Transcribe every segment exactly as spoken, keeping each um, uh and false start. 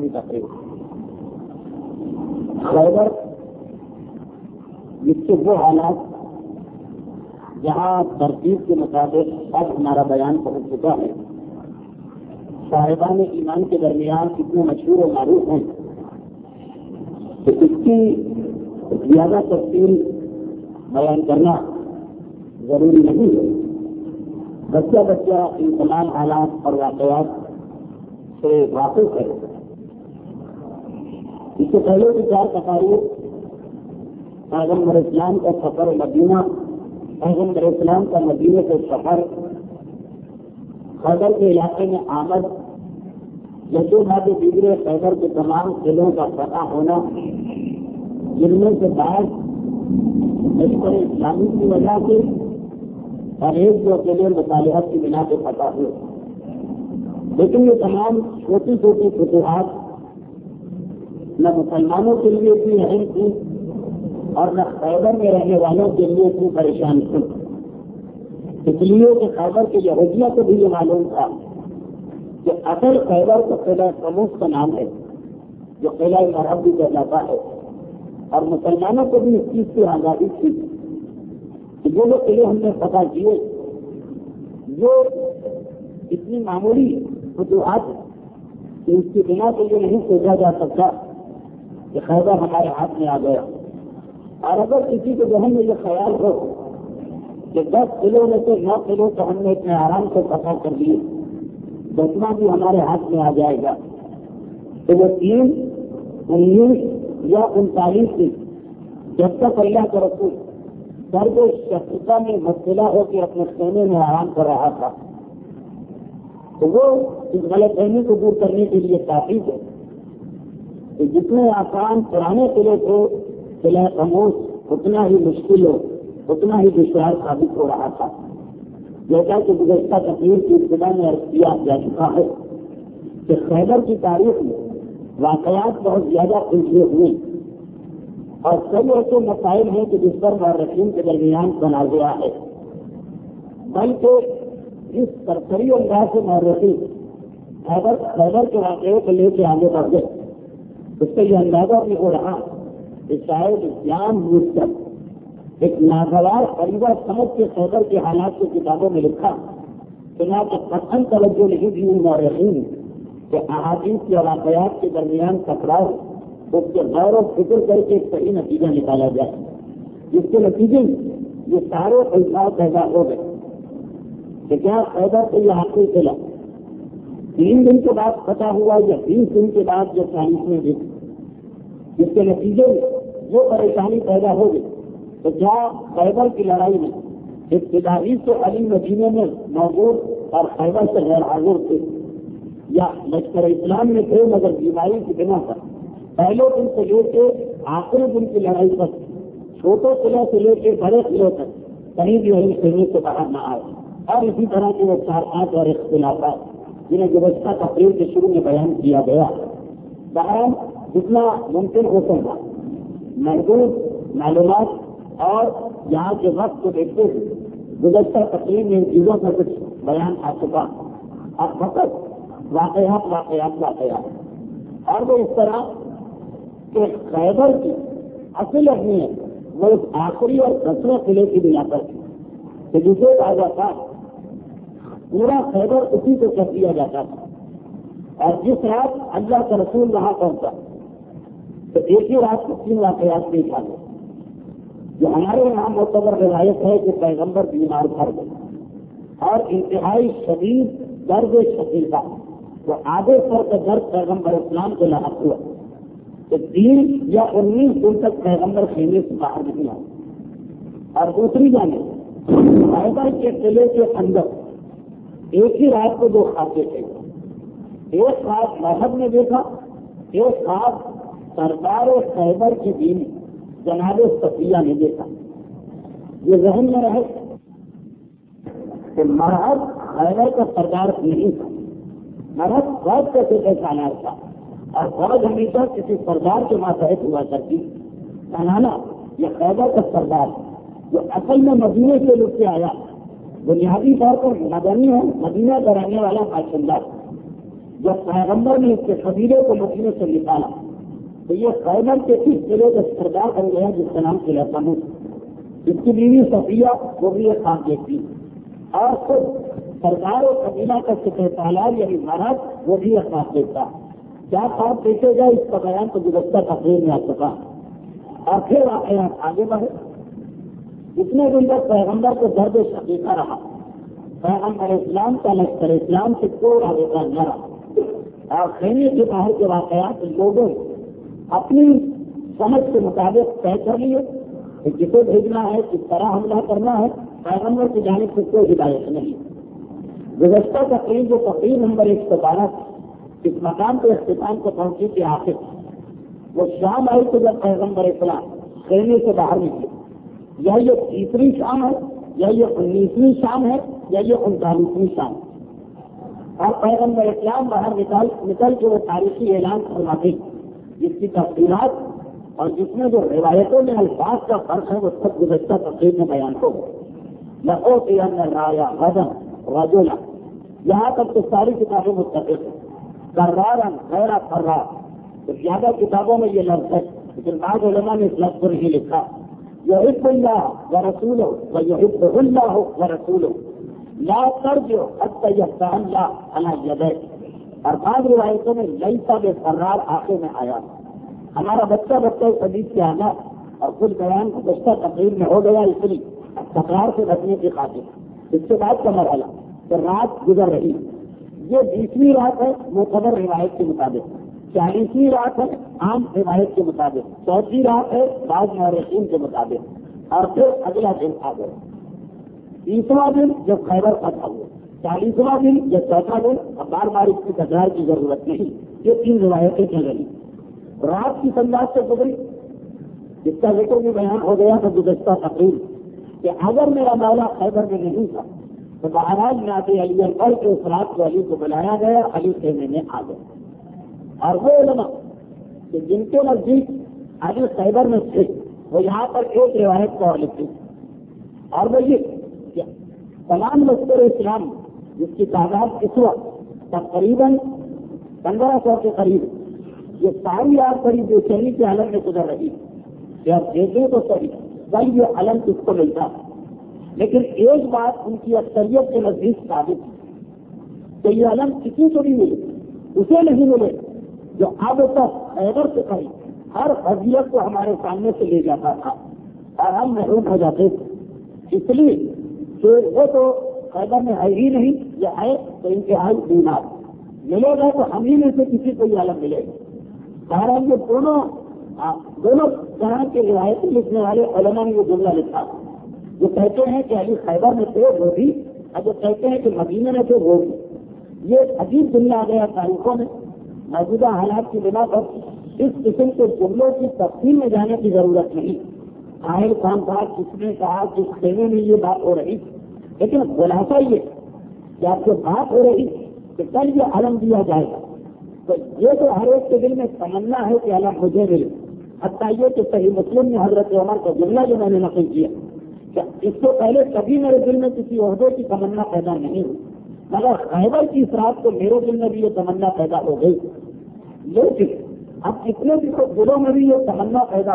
اپنی تقریر. خیبر جس کے وہ حالات جہاں ترتیب کے مطابق اب ہمارا بیان پہنچ چکا ہے، صاحبان ایمان کے درمیان کتنے مشہور و معروف ہیں، تو اس کی زیادہ تفصیل بیان کرنا ضروری نہیں ہے. بچہ بچہ ان تمام حالات اور واقعات سے واقف ہے. اس سے پہلے بھی چار تقاریر پیغمبر اسلام کا سفر مدینہ، پیغمبر اسلام کا مدینہ سے سفر، خیبر کے علاقے میں آمد، یسوع کے دیگر خیبر کے تمام قلعوں کا فتح ہونا، جن میں سے بعض لشکر اسلامی کی وجہ سے اور ایک دو قلعے مصالحت کی بنا پہ فتح ہوئے. لیکن یہ تمام چھوٹی چھوٹی فتوحات نہ مسلمانوں کے لیے اتنی اہم تھی اور نہ خیبر میں رہنے والوں کے لیے اتنی پریشان تھی. اس لیے کہ خیبر کے یہودیوں کو بھی یہ معلوم تھا کہ اصل خیبر کو قلعہ قموس کا نام ہے، جو قلعہ مرحب بھی کہلاتا ہے، اور مسلمانوں کو بھی اس چیز کی آزادی تھی کہ جو لوگ قلعے ہم نے فتح کیے جو اتنی معمولی فتوحات ہے کہ اس کی بنا سے یہ نہیں سوچا جا سکتا کہ خیبر ہمارے ہاتھ میں آ گیا. اور اگر کسی کے ذہن میں یہ خیال ہو کہ دس قلعوں میں سے نو قلعوں کو ہم نے اتنے آرام سے فتح کر دیے، دسواں بھی ہمارے ہاتھ میں آ جائے گا، تو وہ تین انیس یا انتالیس دن جب تک اللہ کا رسول درد شخصیت میں مبتلا ہو کے اپنے خیمے میں آرام کر رہا تھا، تو وہ اس غلط فہمی کو دور کرنے کے لیے کافی ہے کہ جتنے آسان پرانے قلعے تھے قلعہ قموس اتنا ہی مشکل ہو، اتنا ہی دشوار ثابت ہو رہا تھا. جیسا کہ گزشتہ تقریر کی ابتدا میں عرض کیا جا چکا ہے کہ خیبر کی تاریخ میں واقعات بہت زیادہ الجھے ہوئے اور کئی ایسے مسائل ہیں کہ جس پر مورخین کے درمیان تنازع ہے، بلکہ اس سرسری انداز سے مورخین خیبر خیبر کے واقعے کو لے کے آگے بڑھ گئے. اس سے یہ اندازہ بھی ہو رہا کہ شاید اسلام مجھ تک ایک ناگوار قریبہ سمجھ کے خیبر کے حالات کو کتابوں میں لکھا، چنانچہ قطعاً توجہ نہیں دی ان مورخین کہ احادیث کے واقعات کے درمیان ٹکراؤ اس کے غور و فکر کر کے ایک صحیح نتیجہ نکالا جائے، جس کے نتیجے میں یہ سارے الزام پیدا ہو گئے کہ کیا خیبر کو یہ حاصل چلا تین دن کے بعد فتح ہوا یا بیس دن کے بعد جو تاریخ میں دی، جس کے نتیجے میں جو پریشانی پیدا ہو گئی. تو کیا خیبر کی لڑائی میں ابتدائی سے علی مدینے میں موجود اور خیبر سے غیر حاضر تھے، یا لشکر اسلام میں تھے مگر بیماری کی بنا پر پہلے دن سے لے کے آخری دن کی لڑائی تک چھوٹے قلعے سے لے کے بڑے قلعے تک کہیں بھی وہی خیمے سے باہر نہ آئے. اور اسی طرح کے وہ چار پانچ اور اختلافات جنہیں گزشتہ تقریر کے شروع میں بیان کیا گیا. بہرحال جتنا ممکن ہو سکتا محدود معلومات اور یہاں کے وقت کو دیکھتے ہوئے گزشتہ تقریر میں ان چیزوں کا کچھ بیان آ چکا. اب فقط واقعات واقعات واقعات اور وہ اس طرح کہ خیبر کی اصل اہمیت وہ اس آخری اور دسویں قلعے کی بنا پر تھی کہ جسے کہا جاتا پورا خیبر اسی کو کر دیا جاتا تھا. اور جس رات اللہ کا رسول وہاں پہنچا تو ایک ہی رات کو تین واقعات نہیں تھا جو ہمارے یہاں معتبر روایت ہے کہ پیغمبر بیمار پڑ گئے اور انتہائی شدید درد شدید تھا. وہ آگے سر کا درد پیغمبر اسلام کو لاحق ہوا کہ تین یا انیس دن تک پیغمبر خیمے سے باہر نہیں آئے. اور دوسری جانب خیبر کے قلعے کے اندر ایک ہی رات کو دو خاصے تھے. ایک خاص مذہب نے دیکھا، ایک خاص سردار خیبر کی بیوی جناب صفیہ نے دیکھا. یہ ذہن میں رہے کہ مرحب خیبر کا سردار نہیں تھا، مرحب فوج کا سپہ سالار تھا اور فوج ہمیشہ کسی سردار کے ماتحت ہوا کرتی. کنانا یہ خیبر کا سردار جو اصل میں مدینے سے لٹ کے آیا، بنیادی طور پر مدنی ہے، مدینہ کا رہنے والا باشندہ، جب پیغمبر نے اس کے قبیلے کو مدینے سے نکالا تو یہ خیبر کے اس ضلع کا سردار بن گیا جس کا نام قلعہ ہے. اس کی بیوی صفیہ وہ بھی ایک کام دیکھتی اور خود سردار و قبیلہ کا سپہ سالار یعنی مہاراج وہ بھی ایک کام دیکھتا. کیا خواب دیکھے گا اس کا بیان تو گزشتہ تقریر میں آ چکا. اور پھر واقعات آگے بڑھے. اتنے دن تک پیغمبر کو درد شقیقہ رہا. پیغمبر اسلام کا لشکر اسلام سے کوئی آگے کا نہ رہا. اور خیمے کے باہر کے واقعات لوگوں اپنی سمجھ کے مطابق طے کر لیے کہ کسے بھیجنا ہے کس طرح حملہ کرنا ہے. پیغمبر کی جانب سے کوئی ہدایت نہیں. گزشتہ تقریر جو تقریر نمبر ایک سو بارہ اس مقام پہ اختتام کو پہنچی کے آخر وہ شام آئی تو جب پیغمبر اسلام خیمے سے باہر نکلے. یا یہ تیسری شام ہے یا یہ انیسویں شام ہے یا یہ انتالیسویں شام. اور پیغمبر اسلام باہر نکل نکل کے وہ تاریخی اعلان فرماتے جس کی تفصیلات اور جس میں جو روایتوں میں الفاظ کا فرق ہے وہ سب گزشتہ تقریر میں بیان ہو. لَأُوتِيَنَّ الرَّايَةَ غَدًا رَجُلًا یہاں تک تو ساری کتابیں متفق ہیں. کرارن غیر فرار تو زیادہ کتابوں میں یہ لفظ ہے لیکن بعض علماء نے اس لفظ کو نہیں لکھا. یحب اللہ ورسولہ ویحبہ اللہ ورسولہ لا ترجع حتی یفتح اللہ علی یدیک. اور بعض روایتوں میں لیسا بفرار آخر میں آیا. ہمارا بچہ بچہ اس حدیث سے آنا اور کچھ بیان گزشتہ تقریر میں ہو گیا اس لیے تکرار سے بچنے کی خاطر. اس کے بعد کا مرحلہ کہ رات گزر رہی. یہ بیسویں رات ہے معتبر روایت کے مطابق. چالیسویں رات ہے عام روایت کے مطابق. چوتھی رات ہے بعض مورخین کے مطابق. اور پھر اگلا دن آ گیا. تیسواں دن جب خیبر فتح ہوا. چالیسواں دن یا چوتھا دن. اب بار بار اس کی تکرار کی ضرورت نہیں. یہ تین روایتیں چل رہی. رات کی سمجھات سے گزری جس کا ذکر بھی بیان ہو گیا تو گزشتہ تقریر کہ اگر میرا مولا خیبر میں نہیں تھا تو بہرحال ناطے علی اکبر کے اس رات کو علی کو بلایا گیا. علی خیمے میں آ گئے. اور وہ علماء کہ جن کے نزدیک علی خیبر میں تھے وہ یہاں پر ایک روایت کو اور لکھتے اور وہ یہ کہ تمام لشکر اسلام جس کی تعداد اس وقت تقریباً پندرہ سو کے قریب یہ ساری آپ قریب بے چینی کے عالم میں گزر رہی ہے. آپ دیکھیں تو صحیح کل یہ علم کس کو ملتا ہے لیکن ایک بات ان کی اکثریت کے نزدیک ثابت ہے کہ یہ علم کسی کو نہیں ملے. اسے نہیں ملے جو اب تک خیبر سے قریب ہر فضیلت کو ہمارے سامنے سے لے جاتا تھا اور ہم محروم ہو جاتے تھے. اس لیے کہ وہ تو خیبر میں ہے ہی نہیں. یہ ہے تو انتہائی بیمار ملے گا تو ہم ہی میں سے کسی کو یہ علم ملے گا. بہرحال یہ دونوں دونوں طرح کے روایتیں لکھنے والے علماء نے یہ جملہ لکھا. جو کہتے ہیں کہ علی خیبر میں تھے وہ بھی اور جو کہتے ہیں کہ مدینے میں تھے وہ بھی. یہ عجیب دنیا آ گیا تاریخوں میں. موجودہ حالات کی بنا پر اس قسم کے جملوں کی تفصیل میں جانے کی ضرورت نہیں. آئل خان صاحب کس نے کہا کس خیمے میں یہ بات ہو رہی لیکن خلاصہ یہ کہ آپ کو بات ہو رہی کہ کل یہ علم دیا جائے گا تو یہ تو ہر ایک کے دل میں تمنا ہے کہ علم مجھے ملے. حتیٰ یہ کہ صحیح مسلم میں حضرت عمر کا جملہ جو میں نے نقل کیا کہ اس سے پہلے کبھی میرے دل میں کسی عہدے کی تمنا پیدا نہیں ہوئی مگر خیبر کی اس رات کو میرے دل میں بھی یہ تمنا پیدا ہو گئی. لیکن اب اتنے دلوں میں بھی یہ تمنا پیدا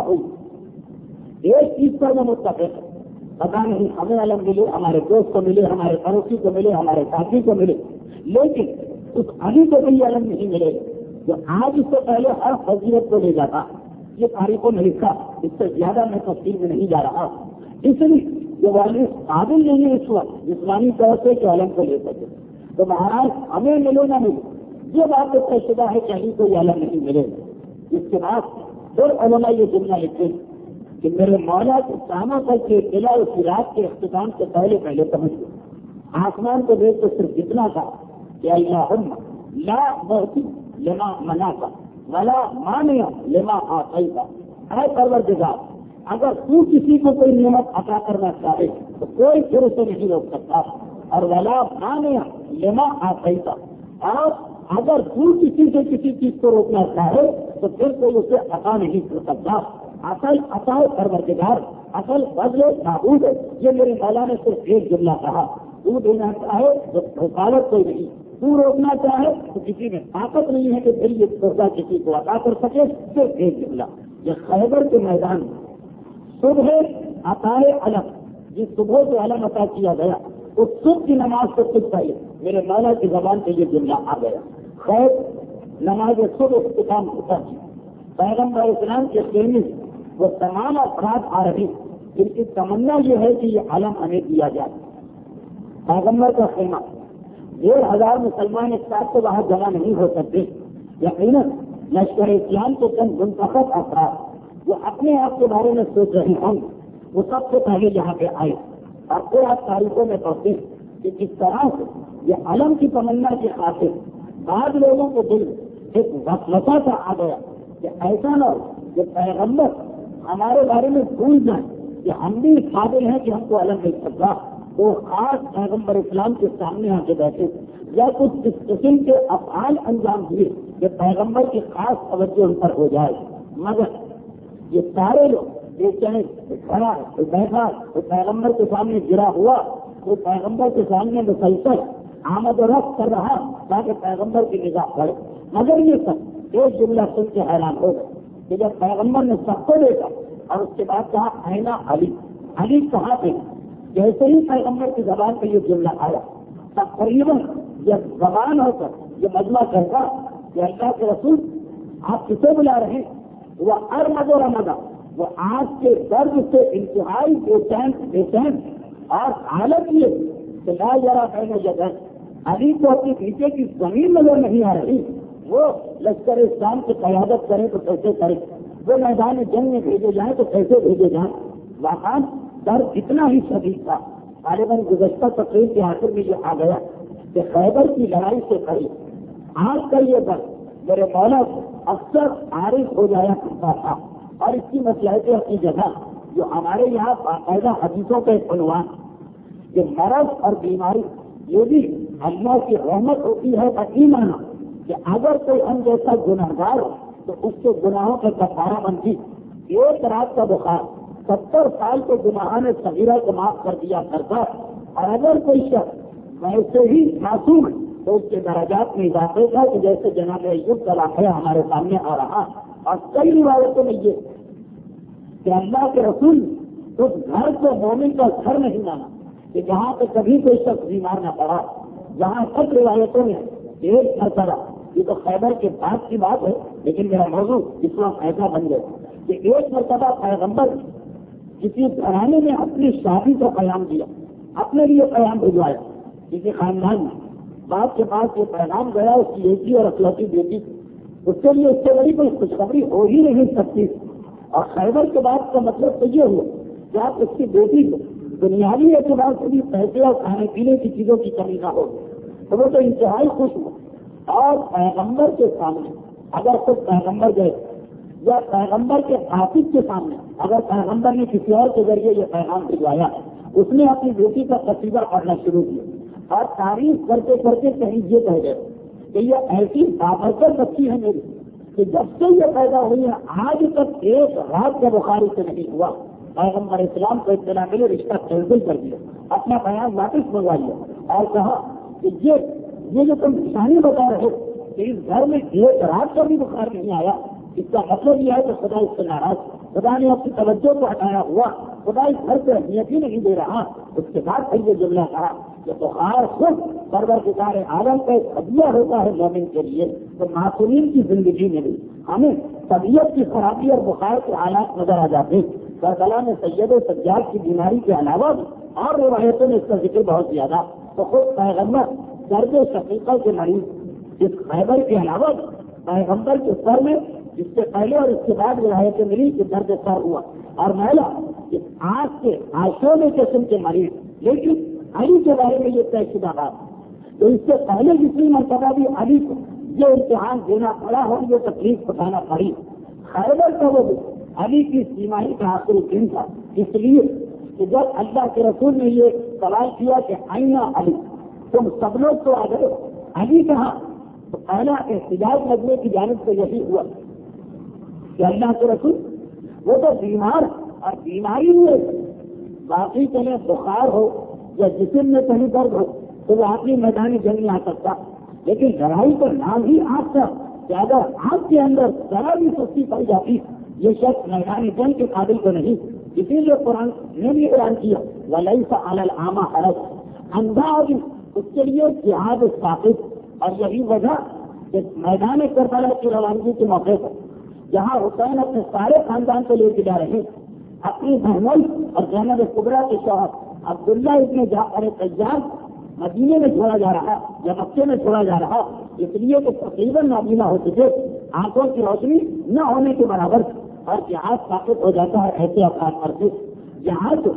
ہوئی ایک چیز پر میں متفق ہے. پتا نہیں ہمیں علم ملے ہمارے دوست کو ملے ہمارے پڑوسی کو ملے ہمارے ساتھی کو ملے لیکن اس علی کو بھی علم نہیں ملے جو آج اس سے پہلے ہر فضیلت کو لے جاتا. یہ تاریخوں نے لکھا. اس سے زیادہ میں تفصیل میں نہیں جا رہا. اس لیے جو والد قابل نہیں ہے اس وقت جسمانی طور سے کہ علم کو لے سکے تو مہاراج ہمیں ملے نہ ملے یہ بات طے شدہ ہے کہ علی کو یہ علم نہیں ملے. اس کے بعد پھر علماء یہ جملہ لکھتے کہ میرے مولا کے کاموں پر کے قلعہ و سراج کے اختتام سے پہلے پہلے پہنچ گئے. آسمان کو دیکھ تو صرف اتنا تھا کہ اللہم لا معطی لما منعت ولا مانع لما اعطیت. اے پروردگار اگر تو کسی کو کوئی نعمت عطا کرنا چاہے تو کوئی پھر اسے نہیں روک سکتا اور ولا مانع لما اعطیت اور اگر تو کسی سے کسی چیز کو روکنا چاہے تو پھر کوئی اسے عطا نہیں کر سکتا. اصل عطا پروردگار اصل فضل معبود ہے. یہ میرے مولا نے صرف ایک جملہ کہا. تو دینا چاہے تو رکاوٹ کوئی نہیں تو روکنا چاہے تو کسی میں طاقت نہیں ہے کہ پھر یہ تحفہ کسی کو عطا کر سکے. صرف ایک جملہ یہ خیبر کے میدان میں صبح عطائے علم، جس صبح کو علم عطا کیا گیا اس صبح کی نماز سے کچھ پہلے میرے مولا کی زبان سے یہ جملہ آ گیا. خیر نماز صبح اختتام ہوتا ہے، پیغمبر اسلام کے خیمے وہ تمام افراد آ رہے جن کی تمنا یہ ہے کہ یہ علم ہمیں دیا جائے. پیغمبر کا خیمہ ڈیڑھ ہزار مسلمان ایک ساتھ تو وہاں جمع نہیں ہو سکتے. یقیناً لشکر اسلام کے چند منتخب افراد جو اپنے آپ کے بارے میں سوچ رہے ہوں وہ سب سے پہلے یہاں پہ آئے اور پھر آپ تاریخوں میں پڑھتے ہیں کہ کس طرح سے یہ علم کی تمنا کے خاطر بعض لوگوں کو دل ایک وسوسہ سا آ گیا کہ ایسا نہ ہو کہ پیغمبر ہمارے بارے میں بھول جائیں کہ ہم بھی قابل ہیں کہ ہم کو علم مل سکتا. وہ خاص پیغمبر اسلام کے سامنے آ کے بیٹھے یا کچھ اس قسم کے افعال انجام دیے کہ پیغمبر کی خاص توجہ ان پر ہو جائے. مگر یہ سارے لوگ ایک چاہے کھڑا کوئی بیٹھا کوئی پیغمبر کے سامنے گرا ہوا کوئی پیغمبر کے سامنے مسلسل آمد و رفت کر رہا تاکہ پیغمبر کی نگاہ پڑے. مگر یہ سب ایک جملہ سن کے حیران ہو گئے کہ جب پیغمبر نے سب کو دیکھا اور اس کے بعد کہا اینا علی، علی کہاں پہ؟ جیسے ہی پیغمبر کی زبان پہ یہ جملہ آیا تقریباً یہ زبان ہو کر یہ مجمع کرتا کہ اللہ کے رسول آپ کسے بلا رہے ہیں؟ وہ ارمد و رمضا، وہ آج کے درد سے انتہائی بے چین بے چین اور حالت یہ کہ لا یرا بین یدین، علی کو اپنے پیچھے کی زمین نظر نہیں آ رہی. وہ لشکر اسلام کی قیادت کریں تو کیسے کریں، وہ میدان جنگ میں بھیجے جائیں تو کیسے بھیجے جائیں. واقعات درد اتنا ہی شدید تھا. غالباً گزشتہ تقریب کے آخر میں یہ آ گیا کہ خیبر کی لڑائی سے قریب آج کا یہ درد میرے مولا اکثر عارف ہو جایا کرتا تھا. اور اس کی مصلحتیں اپنی جگہ جو ہمارے یہاں باقاعدہ حدیثوں کا ایک عنوان کہ مرض اور بیماری یہ بھی اللہ کی رحمت ہوتی ہے. اور ایمان کہ اگر کوئی ہم جیسا گنہگار ہو تو اس کے گناہوں کا کفارہ بنتی. ایک رات کا بخار ستر سال کے گناہان صغیرہ کو معاف کر دیا کرتا. اور اگر کوئی شخص ویسے ہی معصوم ہے تو اس کے درجات میں اضافے کا کہ جیسے جناب ایوب کا واقعہ ہمارے سامنے آ رہا. اور کئی روایتوں میں یہ کہ اللہ کے رسول اس گھر کو مومن کا گھر نہیں مانا کہ جہاں پہ کبھی کوئی شخص بیمار نہ پڑا. جہاں سب روایتوں میں ایک مرتبہ، یہ تو خیبر کے بعد کی بات ہے لیکن میرا موضوع اس وقت ایسا بن گیا کہ ایک مرتبہ پیغمبر کسی گھرانے میں اپنی شادی کا پیغام دیا، اپنے لیے پیغام بھجوایا کسی خاندان میں. باپ کے پاس یہ پیغام گیا اس کی بیٹی اور اکلوتی بیٹی، اس کے لیے اس سے بڑی کوئی خوشخبری ہو ہی نہیں سکتی. اور خیبر کے بعد کا مطلب تو یہ ہوا کہ آپ اس کی بیٹی کو دنیاوی اعتبار سے بھی پیسے اور کھانے پینے کی چیزوں کی کمی نہ ہو تو وہ تو انتہائی خوش ہو. اور پیغمبر کے سامنے اگر خود پیغمبر گئے یا پیغمبر کے حافظ کے سامنے اگر پیغمبر نے کسی اور کے ذریعے یہ پیغام بھجوایا، اس نے اپنی بیٹی کا قصیدہ پڑھنا شروع کیا اور تعریف کرتے کرتے کہیں یہ کہہ گئے کہ یہ ایسی بابرکت بچی ہے میری کہ جب سے یہ پیدا ہوئی ہے آج تک ایک رات کا بخاری سے نہیں ہوا. پیغمبر اسلام کو اطلاع ملے، رشتہ کینسل کر دیا، اپنا بیان واپس منگوا لیا اور کہا کہ یہ یہ جو تم نشانی بتا رہے کہ اس گھر میں ایک رات کا بھی بخار نہیں آیا، اس کا مطلب یہ ہے کہ خدا اس سے ناراض، خدا نے اپنی توجہ کو ہٹایا ہوا، خدا اس گھر سے اہمیت ہی نہیں دے رہا. اس کے بعد پھر یہ جملہ کہا کہ بخار خود پروردگار عالم کا ایک ہدیہ ہوتا ہے مومن کے لیے. تو معصومین کی زندگی میں بھی ہمیں طبیعت کی خرابی اور بخار کے حالات نظر آ جاتے. کربلا میں سید و سجاد کی بیماری کے علاوہ اور روایتوں میں اس کا ذکر بہت زیادہ. تو خود پیغمبر درد شقیقہ کے مریض اس خیبر کے علاوہ پیغمبر کے سر میں جس سے پہلے اور اس کے بعد روایتیں ملی کہ درد سر ہوا اور میلا اس آنکھ کے آشونے قسم کے مریض. لیکن علی کے بارے میں یہ طے شدہ بات تو اس سے پہلے جتنی مرتبہ بھی علی کو یہ امتحان دینا پڑا ہو، یہ تکلیف اٹھانا پڑی. خیبر کا وہ علی کی سیمائی کا آخری دن تھا، اس لیے کہ جب اللہ کے رسول نے یہ سوال کیا کہ آئینہ علی، تم سب لوگ تو آ گئے، علی کہاں؟ تو پہلا احتجاج مجمع کی جانب سے یہی ہوا کہ اللہ کے رسول وہ تو بیمار اور بیماری ہوئے، باقی کہیں بخار ہو یا جسم میں کہیں درد ہو تو وہ آخری میدان جنگ میں آ سکتا. لیکن لڑائی کا نام ہی آگ تھا کہ اگر آگ کے اندر ذرا بھی سستی پائی جاتی یہ شخص میدان جنگ کے قابل تو نہیں. اسی لیے قرآن نے بھی بیان کیا وَلَيْسَ عَلَى الْأَعْمَى حَرَجٌ، اندھا آدمی اس کے لیے جہاد ثابت. اور یہی وجہ کہ میدان کربلا کی روانگی کے موقع پر جہاں حسین اپنے سارے خاندان کو لے کے جا رہے ہیں، اپنی بہنوئی اور زینب کبریٰ کے شوہر عبداللہ ابن جعفر طیار مدینے میں چھوڑا جا رہا یا مکے میں چھوڑا جا رہا، اس لیے کہ تقریباً نابینا ہو چکے، آنکھوں کی روشنی نہ ہونے کے برابر، اور جہاد ثابت ہو جاتا ہے ایسے افراد پر سے. جہاد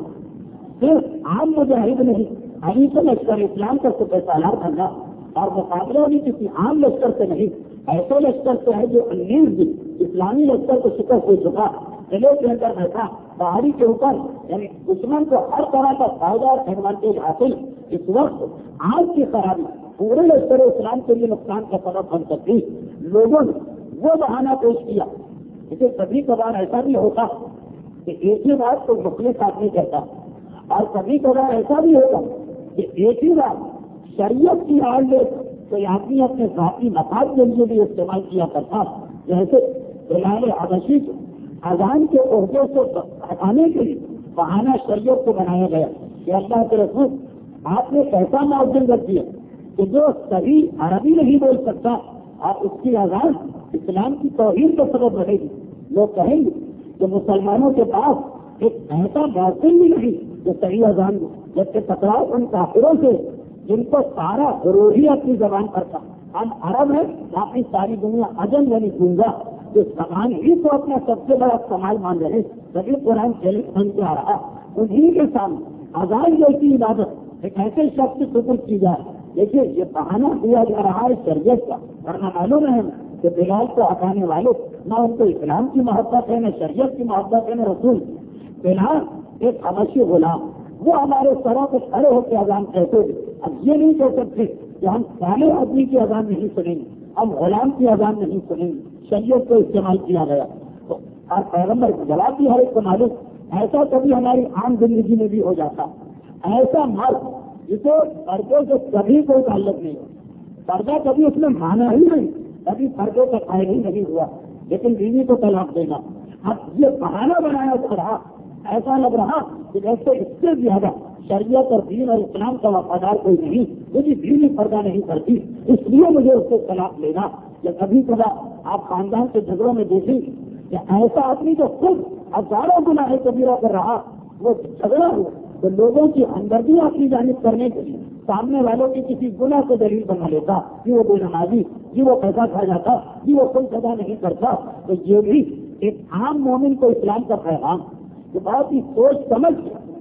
صرف عام مجاہد نہیں، علی سے لشکر اسلام کا سپہ سالار کرنا اور مقابلہ بھی کسی عام لشکر سے نہیں، ایسے لشکر سے ہے جو انیس دن اسلامی لشکر کو شکست ہو چکا، قلعے کے اندر بیٹھا، پہاڑی کے اوپر، یعنی دشمن کو ہر طرح کا فائدہ اور ایڈوانٹیج حاصل. اس وقت آج کی خرابی پورے لشکر اسلام کے لیے نقصان کا سبب بن سکتی. لوگوں نے وہ بہانہ پیش کیا. اسے کبھی کبھار ایسا بھی ہوتا کہ ایک ہی بات کو مختلف آدمی کہتا، اور کبھی کبھار ایسا بھی ہوتا کہ ایک ہی بات شریعت کی آڑ لے کوئی آدمی اپنے ذاتی مفاد کے لیے بھی استعمال کیا کرتا. جیسے بلال حبشی کو اذان کے عہدے سے ہٹانے کے لیے بہانہ شریعت کو بنایا گیا کہ اللہ کے رسول آپ نے ایسا معجزہ کر دیا کہ جو صحیح عربی نہیں بول سکتا اور اس کی اذان اسلام کی توہین کا سبب بنے گی. لوگ کہیں گے کہ مسلمانوں کے پاس ایک ایسا موسم بھی نہیں جو صحیح اذان دے، جبکہ ٹکراؤ ان کافروں سے جن کو سارا ضروری اپنی زبان پر تھا. ہم عرب ہیں، باقی ساری دنیا عجم یعنی گونگا، جو زبان ہی کو اپنا سب سے بڑا کمال مان رہے، سبھی قرآن چیلنج بن کے آ رہا. انہیں کے سامنے اذان جیسی عبادت ایک ایسے شخص سے شکر کی جائے. دیکھیے یہ بہانہ دیا جا رہا ہے شریعت کا، ورنہ معلوم ہے کہ بلال کو ہٹانے والے نہ ان کو اسلام کی محبت ہے، نہ شریعت کی محبت ہے، نہ رسول. بلال ایک حبشی غلام، وہ ہمارے سروں پہ کھڑے ہو کے اذان کہتے تھے. اب یہ نہیں کہہ سکتے کہ ہم پہلے آدمی کی اذان نہیں سنیں گے، ہم غلام کی اذان نہیں سنیں گے. شریعت کو استعمال کیا گیا اور پیغمبر کو جواب بھی ہر ایک کو معلوم. ایسا کبھی ہماری عام زندگی میں بھی ہو جاتا. ایسا مرد جسے پردے سے کبھی کوئی تعلق نہیں ہو، پردہ کبھی اس میں مانا ہی نہیں، کبھی پردے کا قائل ہی نہیں ہوا، لیکن بیوی کو طلاق دینا. اب یہ بہانہ بنایا جا رہا، ایسا لگ رہا کہ جیسے اس سے زیادہ شریعت اور دین اور اسلام کا وفادار کوئی نہیں، مجھے بیوی پردہ نہیں کرتی اس لیے مجھے اس سے طلاق لینا. یا کبھی کبھار آپ خاندان کے جھگڑوں میں دیکھیں کہ ایسا آدمی جو خود ہزاروں گناہ کبیرہ کر رہا، وہ جھگڑا ہوا تو لوگوں کی ہمدردی اپنی جانب کرنے کے لیے سامنے والوں کی کسی گناہ کو دلیل بنا لیتا کہ وہ بے نمازی، جی وہ پیسہ کھا جاتا، جی وہ کوئی سزا نہیں کرتا. تو یہ بھی ایک عام مومن کو اسلام کا پیغام جو بہت ہی سوچ سمجھ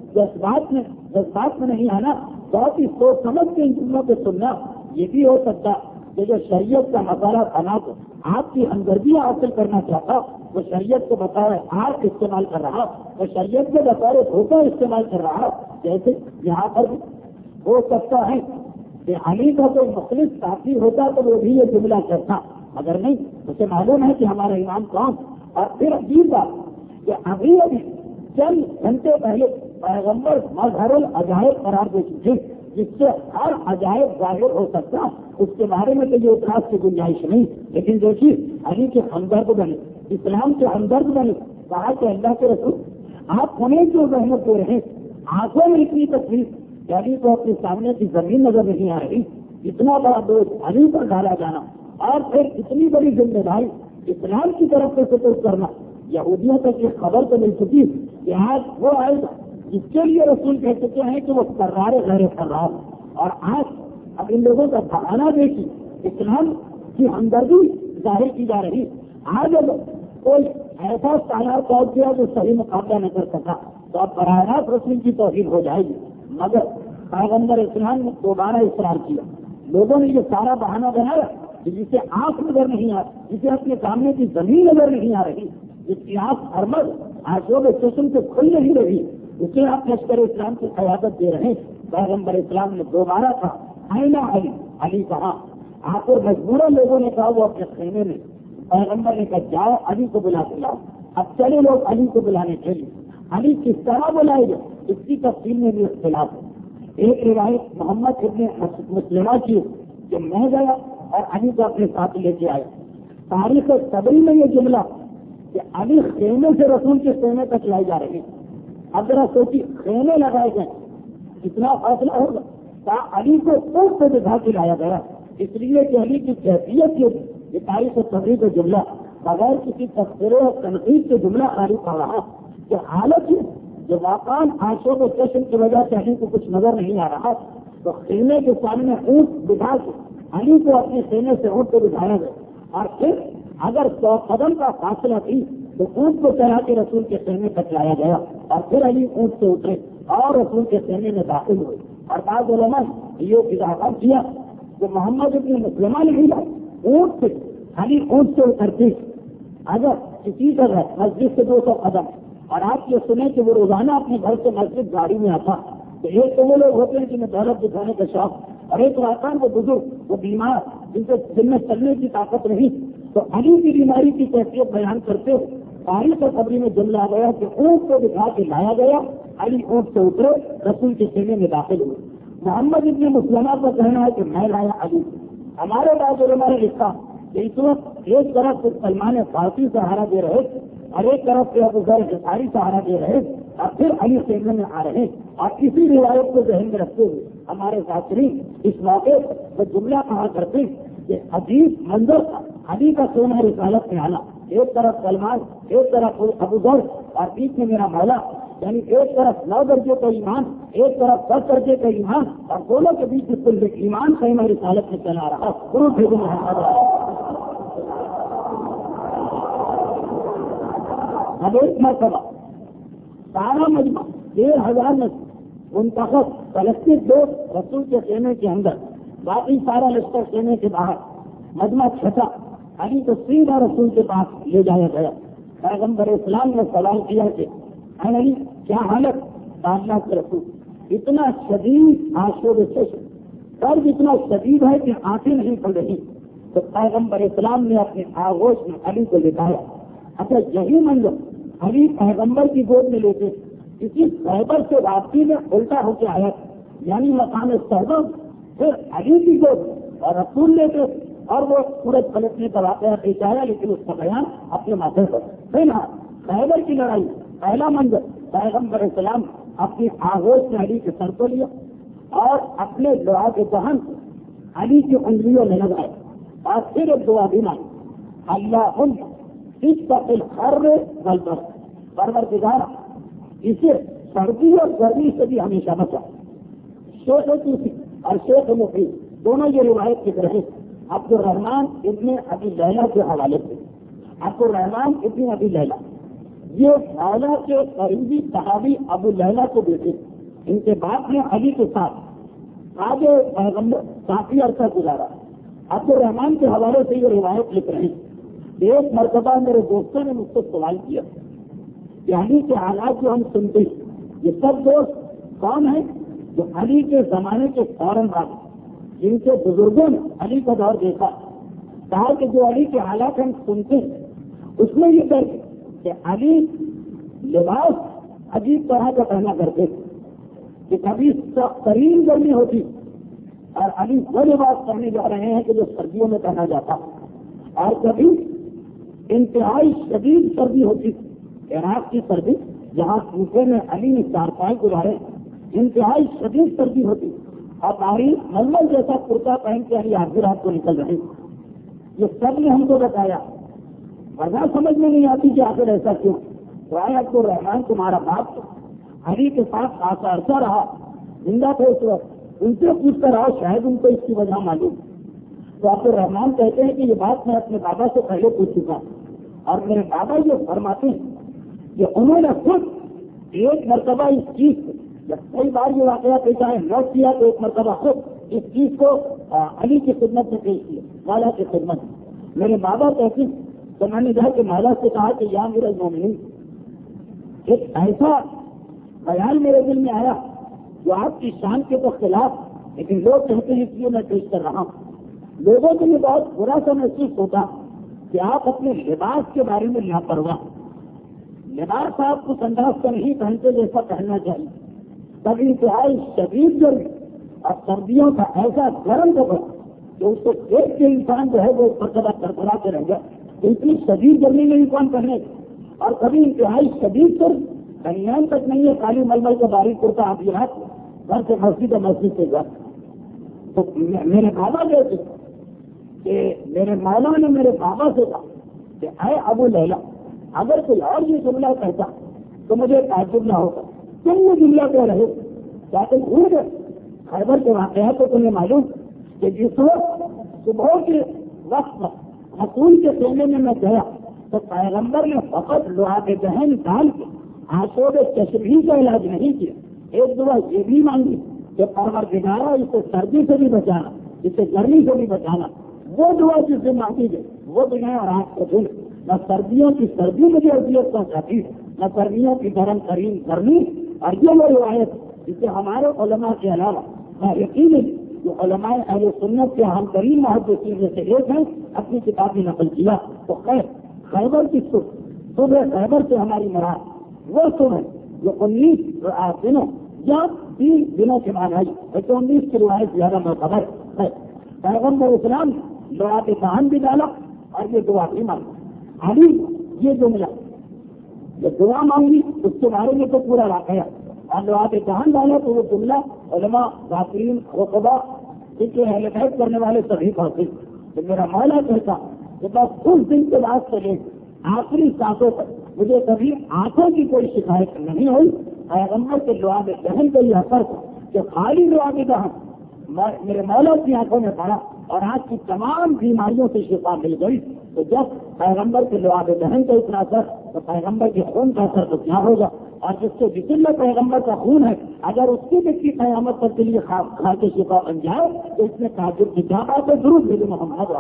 جذبات میں جذبات میں نہیں آنا، بہت ہی سوچ سمجھ کے ان جملوں کو سننا. یہ بھی ہو سکتا کہ جو شریعت کا مسئلہ بنا کو آپ کی ہمدردیاں حاصل کرنا چاہتا، وہ شریعت کو بطور آرٹ استعمال کر رہا، وہ شریعت کے بطور دھوکہ استعمال کر رہا. جیسے یہاں پر بھی ہو سکتا ہے کہ علی کا کوئی مخلص ساتھی ہوتا تو وہ بھی یہ جملہ کرتا، اگر نہیں اسے معلوم ہے کہ ہمارا امام کون. اور پھر عجیب بات کہ ابھی ابھی چند گھنٹے پہلے پیغمبر مظہر العجائب قرار دے چکے، جس سے ہر عجائب ظاہر ہو سکتا، اس کے بارے میں تو یہ اعتراض کی گنجائش نہیں. لیکن دیکھیے علی کے ہمدرد بنے، اسلام کے ہمدرد بنے. کہا کہ اللہ کے رسول آپ انہیں جو زحمت دے رہے، آنکھوں میں اتنی تکلیف، علی کو اپنے سامنے کی زمین نظر نہیں آ رہی، اتنا بڑا بوجھ علی پر ڈالا جانا اور پھر اتنی بڑی ذمہ داری اسلام کی طرف سے سپرد کرنا. یہودیوں تک یہ خبر تو مل چکی کہ آج وہ آئے گا جس کے لیے رسول کہہ چکے ہیں کہ وہ کرار غیر کرار. اور آج اب ان لوگوں کا بہانہ دیکھی اسلام کی ہمدردی ظاہر کی جا رہی. آج اب کوئی ایسا سالار پہنچ گیا جو صحیح مقابلہ نہ کر سکا تو اب براہ راست رسول کی توہین ہو جائے گی. مگر پیغمبر اسلام نے دوبارہ اصرار کیا. لوگوں نے یہ سارا بہانہ بنایا جسے آنکھ نظر نہیں آ رہی، جسے اپنے سامنے کی زمین نظر نہیں آ رہی، جس کی آنکھ ارمد آنکھوں میں چشم سے کھل نہیں رہی، اسے آپ لشکر اسلام کی قیادت دے رہے ہیں. پیغمبر اسلام نے دوبارہ کہا آئینہ علی. علی کہا آپ کو مجبوروں لوگوں نے کہا وہ اپنے خیمے میں. پیغمبر نے کہا جاؤ علی کو بلا کے لاؤ. اب چلے لوگ علی کو بلانے کے لیے. علی کس طرح بلائے گئے اس کی تفصیل میں بھی اختلاف ہے. ایک روایت محمد ابن مسلمہ کی کہ میں گیا اور علی کو اپنے ساتھ لے کے آئے. تاریخ صبری میں یہ جملہ کہ علی خیمے سے رسول کے خیمے تک لائی جا رہی ہے. اب ذرا سوچی خیمے لگائے گئے اتنا فاصلہ ہوگا. علی کو اونٹ پہ بٹھا کے لایا گیا اس لیے کہ علی کی کیفیت یہ تاریخ صبری کا جملہ بغیر کسی تذکرے اور تنقید کے جملہ خالی پڑ رہا کہ حالت یہ جو واقعان آنکھوں کے چشم کی وجہ سے علی کو کچھ نظر نہیں آ رہا تو خیمے کے سامنے اونٹ بٹھا کے علی کو اپنے خیمے سے اونٹ کو بٹھایا گیا. اور پھر اگر سو قدم کا فاصلہ تھی تو اونٹ کو چڑھا کے رسول کے خیمے تک لایا گیا اور پھر علی اونٹ سے اترے اور رسول کے خیمے میں داخل ہوئے. اور بعض علماء یہ اضافہ کیا کہ محمد ابن مسلمہ نے بھی اونٹ سے علی اونٹ سے اترتے اگر کسی کا گھر مسجد سے دو سو قدم اور آپ یہ سنیں کہ وہ روزانہ اپنے گھر سے مسجد گاڑی میں آتا تو ایک تو وہ لوگ ہوتے ہیں جنہیں دولت دکھانے کا شوق اور ایک واقع وہ بزرگ وہ بیمار جن سے دن میں چلنے کی طاقت نہیں تو علی کی بیماری کی کیفیت بیان کرتے تاریخ صبری میں جملہ آ گیا کہ اونٹ کو دکھا کے لایا گیا علی اونٹ سے اترے رسول کے خیمے میں داخل ہوئے. محمد ابن مسلمہ کا کہنا ہے کہ میں لایا علی. ہمارے بعض علماء نے لکھا کہ اس وقت ایک طرف سے سلمان فارسی سہارا دے رہے اور ایک طرف سے ابو ذر غفاری سہارا دے رہے اور پھر علی خیمے میں آ رہے اور اسی روایت کو ذہن میں رکھتے ہوئے ہمارے ساتھی اس موقع میں جملہ کہا کرتے کہ عجیب منظر تھا علی کا سونا رسالت میں آنا. ایک طرف سلمان ایک طرف ابو ذر اور بیچ میں میرا مولا یعنی ایک طرف نو درجے کا ایمان ایک طرف دس درجے کا ایمان اور دونوں کے بیچ بالکل ایمان خیمہ رسالت میں چلا رہا. اب ایک مرتبہ سارا مجمع ڈیڑھ ہزار میں منتخب کلیکٹو دو رسول کے خیمے کے اندر باقی سارا لشکر خیمے کے باہر مجمع چھٹا علی کو سیدھا رسول کے پاس لے جایا گیا. پیغمبر اسلام نے سوال کیا کہ اے علی کیا حالت داخلہ کے رسول اتنا شدید آنسو چشم درد اتنا شدید ہے کہ آنکھیں نہیں کھل رہی تو پیغمبر اسلام نے اپنے آغوش میں علی کو لٹایا. اچھا یہی منظر علی پیغمبر کی گود میں لیتے اسی خیبر سے واپسی میں الٹا ہو کے آیا یعنی مقام صحبہ پھر علی کی گود اور رسول لیتے اور وہ سورج پلٹنے کا واقعہ پیش آیا لیکن اس کا بیان اپنے ماتھے پر پہلا خیبر کی لڑائی پہلا منظر پیغمبر اسلام اپنی آغوش میں علی کے سر کو لیا اور اپنے دعا کے دہن علی کی انگلیوں میں لگائے اور پھر ایک دعا بھی مانگی اللہ اس کا ہر غلط پروردگار اسے سردی اور گرمی سے بھی ہمیشہ بچا. شیخ توسی اور شیخ مفید دونوں یہ روایت لکھ رہے عبد الرحمان ابن ابی لیلہ کے حوالے سے. عبد الرحمان ابن ابی لیلہ یہ مولا کے قریبی صحابی ابو لیلہ کو بیٹے ان کے باپ نے علی کے ساتھ آگے پیغمبر کافی عرصہ گزارا. عبد الرحمان کے حوالے سے یہ روایت لکھ رہے ہیں. ایک مرتبہ میرے دوستوں نے مجھ سے سوال کیا کہ علی کے حالات جو ہم سنتے ہیں یہ سب دوست کون ہیں جو علی کے زمانے کے فوراً بعد جن کے بزرگوں نے علی کا دور دیکھا کہا کہ جو علی کے حالات ہم سنتے ہیں اس میں یہ کر کہ علی لباس عجیب طرح کا پہنا کرتے تھے کہ کبھی سخت ترین گرمی ہوتی اور علی وہ لباس پہنے جا رہے ہیں کہ جو سردیوں میں پہنا جاتا اور کبھی انتہائی شدید سردی ہوتی عراق کی سردی جہاں کوفے میں علی نے چار سال گزارے انتہائی شدید سردی ہوتی اور باری ململ جیسا کرتا پہن کے علی آخر رات کو نکل رہے. یہ سب نے ہم کو بتایا وجہ سمجھ میں نہیں آتی کہ آخر ایسا کیوں. رائے عبد الرحمان تمہارا باپ علی کے ساتھ آسا عرصہ رہا زندہ تھے اس وقت ان سے پوچھ کر آؤ شاید ان کو اس کی وجہ معلوم. تو عبد الرحمان کہتے ہیں کہ یہ بات میں اپنے بابا سے پہلے پوچھ چکا اور میرے بابا یہ فرماتے ہیں کہ انہوں نے خود ایک مرتبہ اس چیز کو جب کئی بار یہ واقعہ پیش آئے نوٹ کیا تو ایک مرتبہ خود اس چیز کو علی کی خدمت میں پیش کیا مولا کی خدمت میں. میرے بابا کہتے ہیں تو میں نے جا کے مولا سے کہا کہ یا میرا مومنین ایک ایسا بیان میرے دل میں آیا جو آپ کی شان کے تو خلاف لیکن لوگ کہتے ہیں اس لیے میں پیش کر رہا ہوں. لوگوں کے لیے بہت برا سا محسوس ہوتا کہ آپ اپنے لباس کے بارے میں لاپرواہ لباس آپ کو انداز کا نہیں پہنتے جیسا پہننا چاہیے. تب انتہائی شدید گرمی اور سردیوں کا ایسا گرم کپڑا کہ اس کو ایک کے انسان جو ہے وہ مرتبہ کرکرا کے رہ گیا تو اتنی شدید گرمی میں بھی کون کرنے اور کبھی انتہائی شدید پر درمیان تک نہیں ہے کالی ململ کا باریک کرتا آپ یہ ہاتھ گھر سے مسجد اور مسجد سے گھر تو میرے بابا گئے تھے کہ میرے مولا نے میرے بابا سے کہا کہ اے ابو لیلا اگر کوئی اور یہ جملہ کہتا تو مجھے تعجب نہ ہوگا تم یہ جملہ کہہ رہے کیا تم بھول گئے خیبر کے واقعات تو تمہیں معلوم کہ جس وقت صبح کے وقت رسول کے خیمے میں میں گیا تو پیغمبر نے فقط لوہا کے دہن ڈال کے آنسو کے تشریح کا علاج نہیں کیا ایک دعا یہ بھی مانگی کہ پروردگارا اسے سردی سے بھی بچانا اسے گرمی سے بھی بچانا وہ دعا جس سے مانگی گئی وہ بھی نہیں اور آنکھ کو دھل نہ سردیوں کی سردی مجھے اذیت پہنچاتی نہ سردیوں کی گرم ترین گرمی اور یہ وہ روایت جسے ہمارے علماء کے علاوہ میں یقین جو علماء اہل سنت کے اہم ترین محدثین میں سے ایک ہیں اپنی کتاب میں نقل کیا تو خیر خیبر کی صبح صبح خیبر سے ہماری مراد وہ صبح جو انیس دنوں یا تین دنوں کے بعد آئی ایک انیس کی روایت زیادہ معتبر ہے پیغمبر اسلام دعا کے دہن بھی ڈالا اور یہ دعا بھی مانگی علی یہ جملہ جو دعا مانگی اس کے بارے میں تو پورا واقعہ اور دعا کے دہن ڈالا تو وہ جملہ علماء ذاکرین رقبہ کے اہل بیت کرنے والے سبھی پڑھتے تو میرا مولا کہتا کہ بس اس دن کے بعد سے لے آخری سانسوں پر مجھے کبھی آنکھوں کی کوئی شکایت نہیں ہوئی پیغمبر کے دعا کے دہن کا یہ اثر تھا کہ خالی دعا کے دہن میرے مولا کی آنکھوں میں پڑا اور آج کی تمام بیماریوں سے شفا مل گئی تو جب پیغمبر کے دعا کے دہن کا اتنا اثر تو پیغمبر کے خون کا اثر تو کیا ہوگا اور جس سے جسم میں پیغمبر کا خون ہے اگر اس کی بھی کی قیامت پر کے لیے کھا کے شفا بن جائے تو اس میں تعجب کی کیا بات ہے ضرور ملے محمد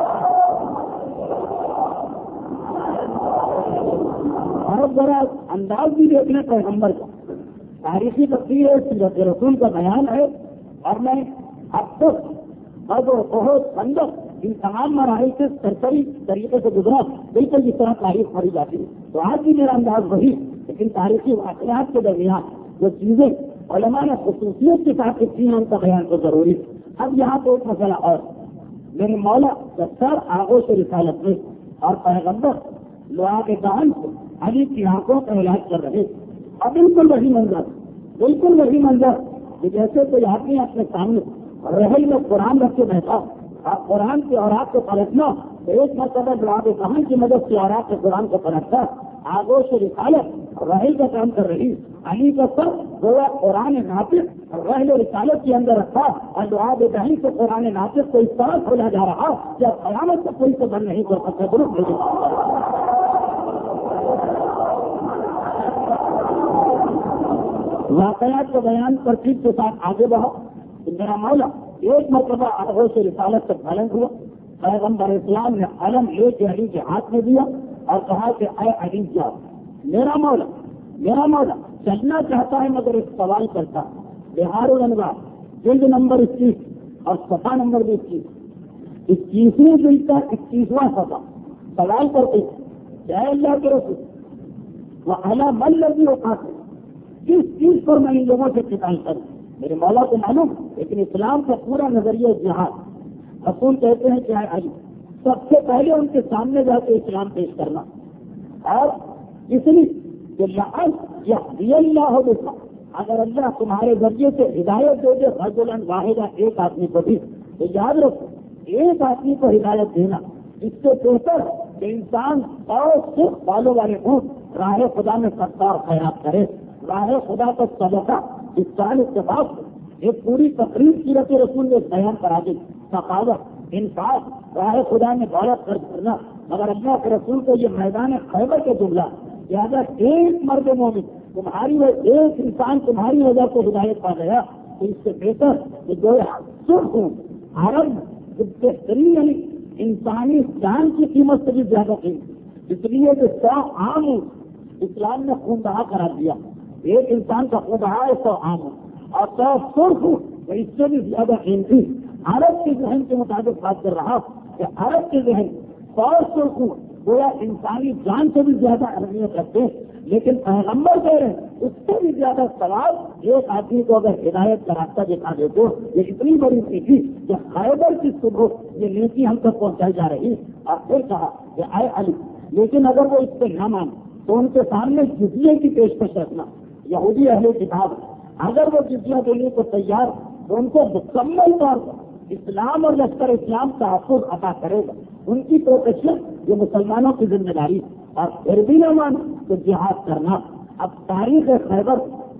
اور ذرا انداز بھی دیکھنے پیغمبر کا تاریخی تفسیر ہے سیرت رسول کا بیان ہے اور میں اب تک بہت خندق ان تمام مراحل سے سرسری طریقے سے گزرا بالکل جس طرح تاریخ پڑھی جاتی ہے تو آج بھی میرا انداز وہی لیکن تاریخی واقعات کے درمیان جو چیزیں علماء نے خصوصیت کے ساتھ لکھی ہیں ان کا بیان تو ضروری ہے اب یہاں تو ایک مسئلہ اور میرے مولا سر آگوں سے رسالت میں اور پیغمبر لوہا کے دہن سے علی کی آنکھوں کا علاج کر رہے اور بالکل وہی منظر بالکل وہی منظر کہ جیسے کوئی آدمی اپنے سامنے رحل میں قرآن رکھ کے بیٹھا آپ قرآن کی اورات کو پلٹنا تو ایک مرتبہ لوہا کے دہن کی مدد سے اورات کے قرآن کو پلٹتا آگوں سے رسالت رحل کا کام کر رہی علی کا سر گویا قرآن ناطق رحل رسالت کے اندر رکھا اور لوہا کے دہن سے قرآن ناطق کو اس طرح کھولا جا رہا جب قیامت سے کوئی تو بند نہیں کر سکتا درست نہیں واقعات کو بیان ترتیب کے ساتھ آگے بڑھا میرا مولا ایک مرتبہ آگوں سے رسالت تک بلند ہوا پیغمبر اسلام نے علم لے کے علی کے ہاتھ میں دیا اور کہا کہ اے علی جاؤ میرا مولا میرا مولا چلنا چاہتا ہے مگر ایک سوال کرتا بہار الانوار جلد نمبر اکیس اور صفحہ نمبر بھی اکیس اکیسویں جلد کا اکیسواں صفحہ سوال کرتے کہ اے اللہ کے رسول وہ اعلیٰ من لگی ہوتا ہے کس چیز پر میں ان لوگوں سے قتال کروں میرے مولا کو معلوم لیکن اسلام کا پورا نظریہ جہاد رسول کہتے ہیں کہ اے علی سب سے پہلے ان کے سامنے جا کے اسلام پیش کرنا اور اس لیے کہ لعل یہدی اللہ بک اگر اللہ تمہارے ذریعے سے ہدایت دے دے رجلا واحدہ ایک آدمی کو بھی تو یاد رکھو ایک آدمی کو ہدایت دینا اس سے بہتر کہ انسان اور صرف بالوں والے اونٹ راہ خدا میں سرکار خیرات کرے راہ خدا کا صدقہ اس سال اتفاق ایک پوری تقریب سیرت رسول نے بیان کرا دی ثقافت انصاف راہ خدا میں دولت خرچ کرنا مگر اللہ کے رسول کو یہ میدان خیبر کے جملہ کہ اگر ایک مرد مومن تمہاری ایک انسان تمہاری وجہ سے ہدایت پا گیا تو اس سے بہتر کہ جو سرخ ہوں عرب بہترین یعنی انسانی جان کی قیمت سے بھی زیادہ قیمت اس لیے کہ سو عام ہوں اسلام نے خون بہا قرار دیا ایک انسان کا خون بہا ہے سو عام ہوں اور سو سرخ ہوں تو اس سے بھی زیادہ قیمتی عرب کے ذہن کے مطابق بات کر رہا کہ عرب کے ذہن سو سرخ ہوں گویا انسانی جان سے بھی زیادہ اہمیت رکھتے لیکن پیغمبر کہہ رہے ہیں اس سے بھی زیادہ ثواب ایک آدمی کو اگر ہدایت کا راستہ دکھا دے تو یہ اتنی بڑی نیکی کہ خیبر کی صبح یہ نیکی ہم تک پہنچائی جا رہی. اور پھر کہا کہ اے علی لیکن اگر وہ اس پہ نہ مان تو ان کے سامنے جزیے کی پیشکش رکھنا. یہودی اہل کتاب اگر وہ جزیہ دینے کو تیار تو ان کو مکمل طور پر اسلام اور لشکر اسلام کا تحفظ عطا کرے گا. ان کی پروٹیکشن یہ مسلمانوں کی ذمہ داری. اور پھر بھی نہ مان تو جہاد کرنا. اب تاریخ خیبر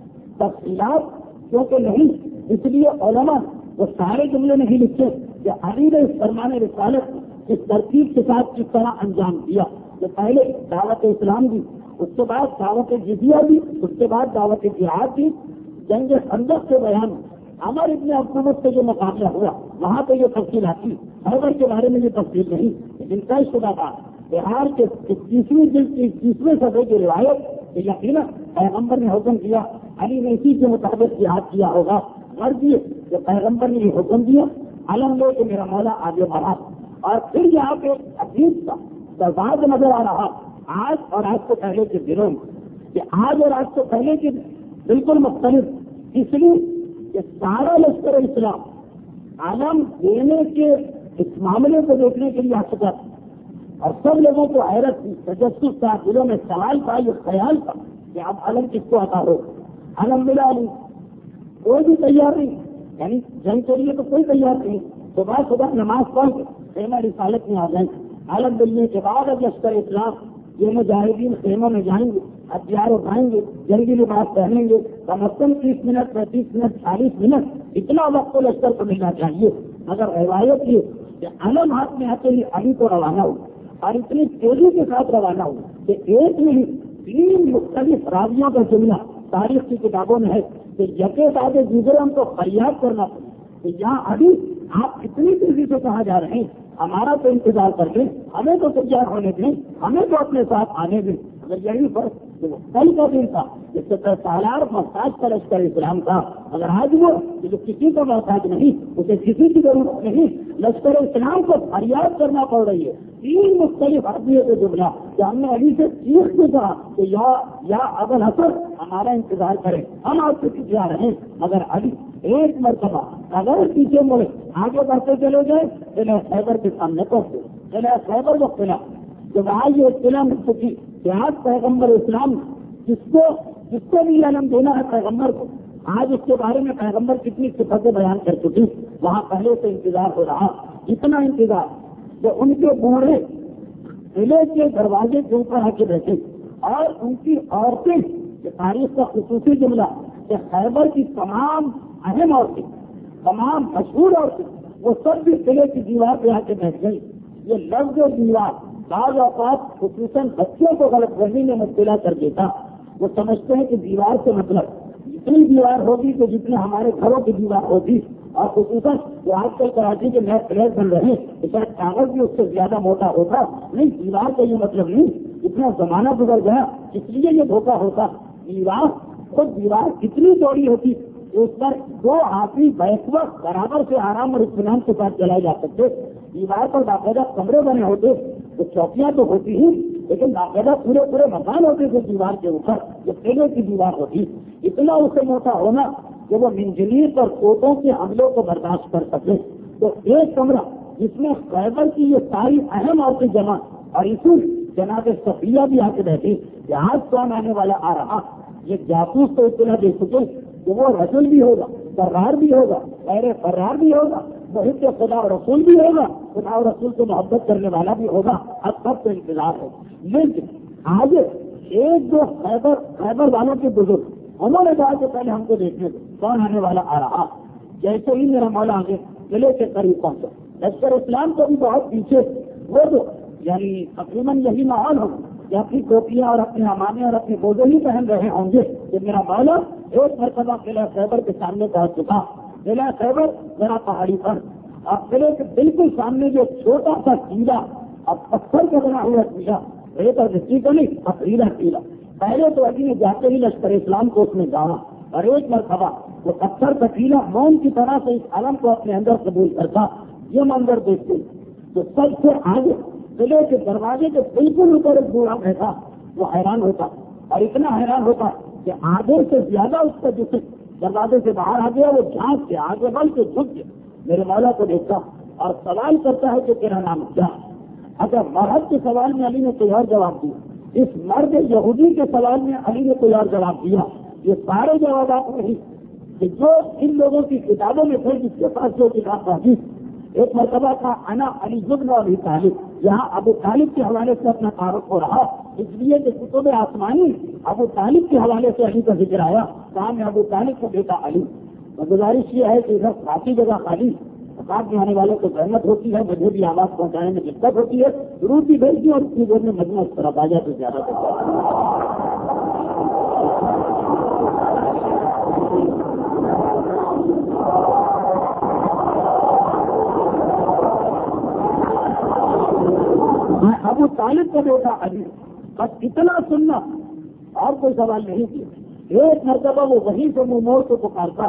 تفصیلات کیونکہ نہیں اس لیے علماء وہ سارے جملے نہیں لکھتے کہ علی نے اس فرمان رسالت اس ترتیب کے ساتھ کس طرح انجام دیا کہ پہلے دعوت اسلام دی, اس کے بعد دعوت جزیہ دی, اس کے بعد دعوت جہاد دی. جنگ خندق کے بیان عمر ابن حکومت سے جو مقابلہ ہوا وہاں پہ یہ تفصیل آتی. خیبر کے بارے میں یہ تفصیل نہیں. لیکن طے شدہ بات بہار کے تیسویں جلد کی تیسویں صدی کی روایت یقیناً پیغمبر نے حکم دیا, علی نے اسی کے مطابق جہاد کیا ہوگا. غرض یہ کہ پیغمبر نے یہ حکم دیا علم لے کہ میرا مولا آگے بڑھا. اور پھر یہاں پہ عجیب کا تضاد نظر آ رہا آج اور آج سے پہلے کے دنوں میں کہ آج اور آج سے پہلے کے بالکل مختلف, اس لیے کہ سارا لشکر اسلام عالم دینے کے اس معاملے کو دیکھنے کے لیے آ چکا تھا. اور سب لوگوں کو حیرت تھی, تجسس تھا, دلوں میں سوال تھا, یہ خیال تھا کہ اب علم کس کو عطا ہو. علم ملا نہیں, کوئی بھی تیار نہیں, یعنی جنگ کے لیے تو کوئی تیار نہیں. صبح صبح نماز پڑھ کے خیمہ رسالت میں آ جائیں. علم ملنے کے بعد اب لشکر اسلام یہ مجاہدین خیموں میں جائیں گے, ہتھیار اٹھائیں گے, جنگی لباس پہنیں گے. کم از کم تیس منٹ پینتیس منٹ چالیس منٹ اتنا وقت تو لشکر کو ملنا چاہیے. مگر روایت یہ کہ علم ہاتھ میں آتے ہی علی کو روانہ ہو اور اتنی تیزی کے ساتھ روانہ ہو کہ ایک میں ہی تین مختلف راویوں کا جملہ تاریخ کی کتابوں میں ہے کہ یکے بعد دوسرے ہم کو فریاد کرنا پڑے کہ یہاں ابھی آپ اتنی تیزی سے کہاں جا رہے ہیں, ہمارا تو انتظار کر دیں, ہمیں تو تیار ہونے دیں, ہمیں تو اپنے ساتھ آنے دیں. اگر یہی فرق کل کا دن تھا جس سے سالار محتاج کا لشکر اسلام تھا, اگر آج وہ جو کسی کا محتاج نہیں اسے کسی کی ضرورت نہیں, لشکر اسلام کو فریاد کرنا پڑ رہی ہے. تین مختلف آدمیوں کے جملہ کہ ہم نے علی سے چیخ کے کہا کہ یا یا ابو حسن ہمارا انتظار کریں, ہم آپ سے پیچھے آ رہے ہیں. مگر علی ایک مرتبہ اگر پیچھے مڑے آگے بڑھتے چلے گئے قلعہ خیبر کے سامنے پہنچے. قلعہ خیبر وہ قلعہ جب آج یہ قلعہ مل چکی کہ آج پیغمبر اسلام جس کو جس کو بھی علم دینا ہے پیغمبر کو, آج اس کے بارے میں پیغمبر کتنی صفتیں بیان کر چکی. وہاں پہلے سے انتظار ہو رہا, اتنا انتظار کہ ان کے بوڑھے قلعے کے دروازے کے اوپر آ کے بیٹھے اور ان کی عورتیں, یہ تاریخ کا خصوصی جملہ کہ خیبر کی تمام اہم عورتیں, تمام مشہور عورتیں, وہ سب بھی قلعے کی دیوار پہ آ کے بیٹھ گئی. یہ لفظ دیوار بعض اوقات خصوصاً بچوں کو غلط فہمی میں مبتلا کر دیتا. وہ سمجھتے ہیں کہ دیوار سے مطلب اتنی دیوار ہوگی کہ جتنی ہمارے گھروں کی دیوار ہوتی, اور خصوصاً جو آج کل کراچی کے نئے فلیٹ بن رہے ہیں شاید کاغذ بھی اس سے زیادہ موٹا ہوتا. نہیں, دیوار کا یہ مطلب نہیں, اتنا زمانہ گزر گیا اس لیے یہ دھوکہ ہوتا. دیوار خود دیوار اتنی چوڑی ہوتی کہ اس پر دو ہاتھی بیک وقت برابر سے آرام اور اطمینان کے ساتھ چلائے جا سکتے. دیوار پر باقاعدہ کمرے بنے ہوتے, تو چوکیاں تو ہوتی ہی لیکن باقاعدہ پورے پورے مکان ہوتے تھے دیوار کے اوپر, جو قلعے کی دیوار ہوتی. اتنا اس سے موٹا ہونا کہ وہ منجنیر پر کوٹوں کے حملوں کو برداشت کر سکے. تو ایک کمرہ جس میں خیبر کی یہ ساری اہم عورتیں جمع, اور اسی جناب صفیہ بھی آ کے بیٹھی کہ آج کون آنے والا آ رہا. یہ جاسوس تو اطلاع دے چکے کہ وہ رسول بھی ہوگا, فرار بھی ہوگا, خیر فرار بھی ہوگا, بہت خدا و رسول بھی ہوگا, خدا و رسول کو محبت کرنے والا بھی ہوگا. اب سب سے انتظار ہے. لیکن آج ایک جو خیبر خیبر والوں کے بزرگ انہوں نے کہا کہ پہلے ہم کو دیکھنے دو کون آنے والا آ رہا. جیسے ہی میرا مولا آگے قلعے کے قریب پہنچا, لشکر اسلام کو بھی بہت پیچھے وہ تو یعنی تقریباً یہی ماحول ہو کہ اپنی ٹوپیاں اور اپنے امانے اور اپنے بوجھے ہی پہن رہے ہوں گے کہ میرا مولا ایک مرتبہ قلعہ خیبر کے سامنے پہنچ چکا. قلعہ خیبر ذرا پہاڑی پر, اور قلعے کے بالکل سامنے جو چھوٹا سا قلعہ اور پتھر کا بنا ہوا قلعہ, ریت اور مٹی کا نہیں, پتھریلا قلعہ. پہلے تو علی نے جاتے ہی لشکر اسلام کو اس میں جانا, اور ایک مرتبہ وہ پتھر کا قلعہ موم کی طرح سے اس عالم کو اپنے اندر قبول کرتا. یہ منظر دیکھتے تو سب سے آگے قلعے کے دروازے کے بالکل اوپر ایک بوڑھا بیٹھا, وہ حیران ہوتا اور اتنا حیران ہوتا کہ آدھے سے زیادہ اس کا جسم دروازے سے باہر آ گیا، وہ جھانک کے آگے بڑھ کے جھک کے میرے مولا کو دیکھتا اور سوال کرتا ہے کہ تیرا نام کیا؟ اگر مرد کے سوال میں علی نے کوئی اور جواب دیا، اس مرد یہودی کے سوال میں علی نے کوئی اور جواب دیا، یہ سارے جوابات نہیں کہ جو ان لوگوں کی کتابوں میں تھے، جس کے پاس جو کتاب پہنچی. ایک مرتبہ تھا انا علی ابن ابی طالب، یہاں ابو طالب کے حوالے سے اپنا تعارف ہو رہا، اس لیے کہ کتب آسمانی ابو طالب کے حوالے سے علی کا ذکر آیا، سامنے ابو طالب کا بیٹا علی. گزارش یہ ہے کہ ادھر کافی جگہ خالی ساتھ میں آنے والوں کو زحمت ہوتی ہے، مجھے بھی آواز پہنچانے میں دقت ہوتی ہے، ضرور بھی بھیج دی اور اتنی دیر میں مجموعہ اس طرح باجا تو زیادہ کرتا میں ابو طالب کا بیٹا علی، بس اتنا سننا اور کوئی سوال نہیں کیا. ایک مرتبہ وہ وہیں سے منہ موڑ کو پکارتا،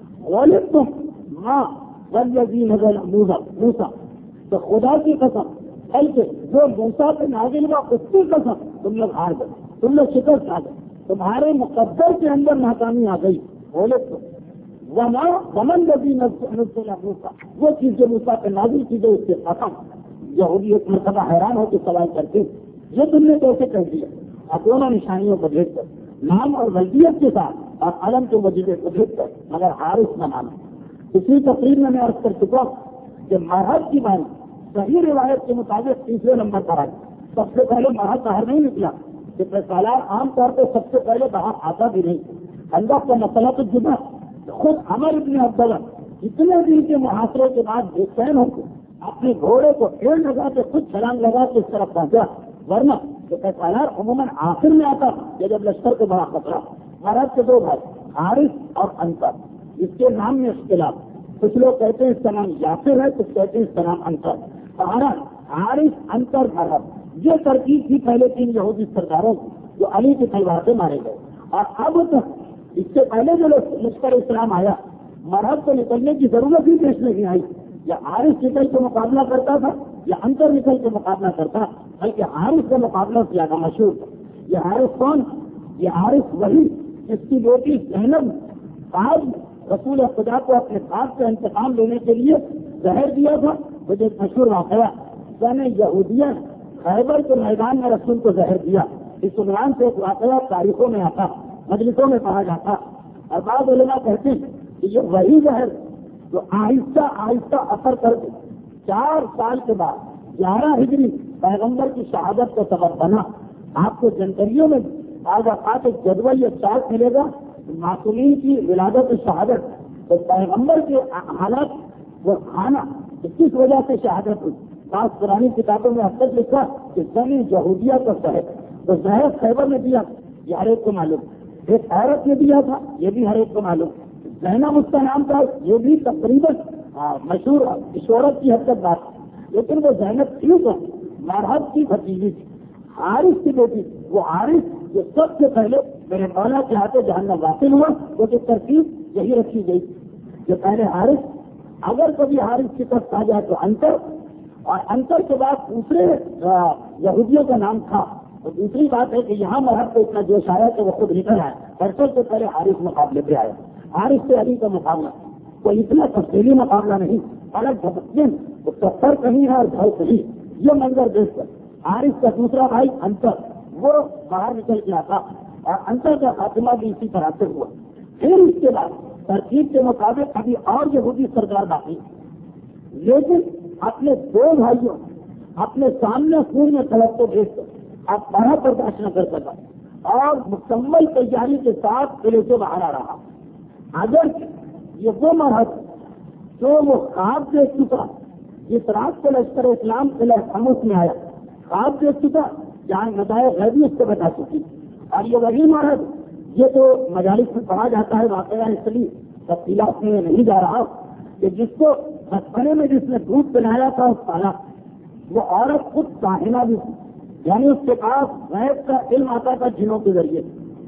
غالب تم ماں والذی نزل موسیٰ، تو خدا کی قسم بلکہ جو موسیٰ پہ نازل ہوا اس کی قسم تم لوگ ہار گئے، تم لوگ شکست کھا گئے، تمہارے مقدر کے اندر ناکامی آ گئی. غالب تم وما ومن الذی نزل موسیٰ، وہ چیز جو موسیٰ پہ نازل کی گئی اس کے قسم. یہودی ایک مرتبہ حیران ہو کے سوال کرتے، یہ تم نے کیسے کہہ دیا؟ اور دونوں نشانیوں کو دیکھ کر، نام اور ولدیت کے ساتھ اور علم کے وجیبے کو دیکھ کر، مگر حارث نہ مانا. اسی تقریر میں میں عرض کر چکا کہ مرحب کی بانی صحیح روایت کے مطابق تیسرے نمبر پر آئی. سب سے پہلے مرحب باہر نہیں نکلا کہ سالار عام طور پہ سب سے پہلے باہر آتا بھی نہیں. اللہ کا مسئلہ تو جدا، خود عمر ابن عبداللہ اتنے دن کے محاصرے کے بعد بے چین ہو کے اپنے گھوڑے کو ڈیڑھ لگا کے خود چھلانگ لگا کے اس طرف پہنچا، ورنہ تو سالار عموماً آخر میں آتا کہ جب لشکر کو بڑا خطرہ. مرحب کے دو بھائی حارث اور انصر، اس کے نام میں اختلاف، کچھ لوگ کہتے ہیں اس کا نام یاسر ہے، کچھ کہتے ہیں اس کا نام انصر. سہارا حارث انصر مرحب، یہ ترکیب تھی پہلے تین یہودی سرداروں کی جو علی کی تلوار سے مارے گئے. اور اب تک اس سے پہلے جو لشکر اسلام آیا، مرحب کو نکلنے کی ضرورت ہی پیش نہیں آئی. یا حارث نکل کے مقابلہ کرتا تھا یا انصر نکل کے مقابلہ کرتا، بلکہ حارث کا مقابلہ زیادہ مشہور تھا. یہ حارث کون؟ یہ حارث وہی جس کی بیٹی زینب آج رسول خدا کو اپنے باپ کا انتقام لینے کے لیے زہر دیا تھا. مجھے ایک مشہور واقعہ، زن یہودیہ خیبر کے میدان میں رسول کو زہر دیا، اس عنوان سے ایک واقعہ تاریخوں میں آتا، مجلسوں میں پڑھا جاتا. اور بعض علماء کہتے ہیں کہ یہ وہی زہر جو آہستہ آہستہ اثر کر کے چار سال کے بعد گیارہ ہجری پیغمبر کی شہادت کا سبب بنا. آپ کو جنتریوں میں بعض اوقات ایک جدول یا چارٹ ملے گا معصومین کی ولادت شہادت، تو پیغمبر کے حالات وہ کھانا کس وجہ سے شہادت ہوئی. بعض پرانی کتابوں میں اب تک لکھا کہ زمین یہودیہ کا زہر، تو زہر خیبر نے دیا یہ ہر ایک کو معلوم، ایک عورت نے دیا تھا یہ بھی ہر ایک کو معلوم، زینب اس کا نام تھا یہ بھی تقریباً مشہور شہرت کی حد تک بات. لیکن وہ زینب کیوں تو مرحب کی بھتیجی تھی، حارث کی بیٹی. وہ حارث جو سب سے پہلے میرے مولا کے ہاتھوں جہنم واصل ہوا، وہ جو ترتیب یہی رکھی گئی کہ پہلے حارث، اگر کبھی حارث کی طرف آ جائے تو انصر، اور انصر کے بعد دوسرے یہودیوں کا نام تھا. تو دوسری بات ہے کہ یہاں مرحب کو اتنا جوش آیا کہ وہ خود نکل آیا. برسوں سے پہلے حارث مقابلے پہ آیا، حارث سے علی کا مقابلہ کوئی اتنا تفصیلی مقابلہ نہیں، الگ جھپکن سفر کہیں ہے اور گھر کہیں. یہ منظر دیکھ کر حارث کا دوسرا بھائی انصر وہ باہر نکل کے آتا اور انصر کا خاتمہ بھی اسی طرح سے ہوا. پھر اس کے بعد ترکیب کے مطابق ابھی اور یہودی سردار باقی، لیکن اپنے دو بھائیوں اپنے سامنے خون میں طلب کو دیکھ کر اب بڑا برداشت نہ کر سکا اور مکمل تیاری کے ساتھ قلعے سے باہر آ رہا. اگر یہ وہ مرحب جو وہ خواب دیکھ چکا جس رات کو لشکر اسلام قلعہ خاموش میں آیا، خواب دیکھ چکا جہاں ندائے غیبی اس کو بتا چکی. اور یہ وہی مرحب، یہ تو مجالس میں پڑھا جاتا ہے واقعہ، اس لیے تفصیلات میں نہیں جا رہا، کہ جس کو بچپنے میں جس نے دودھ پلایا تھا اس پالا، وہ عورت خود کاہنہ بھی تھی، یعنی اس کے پاس غیب کا علم آتا تھا جنوں کے ذریعے،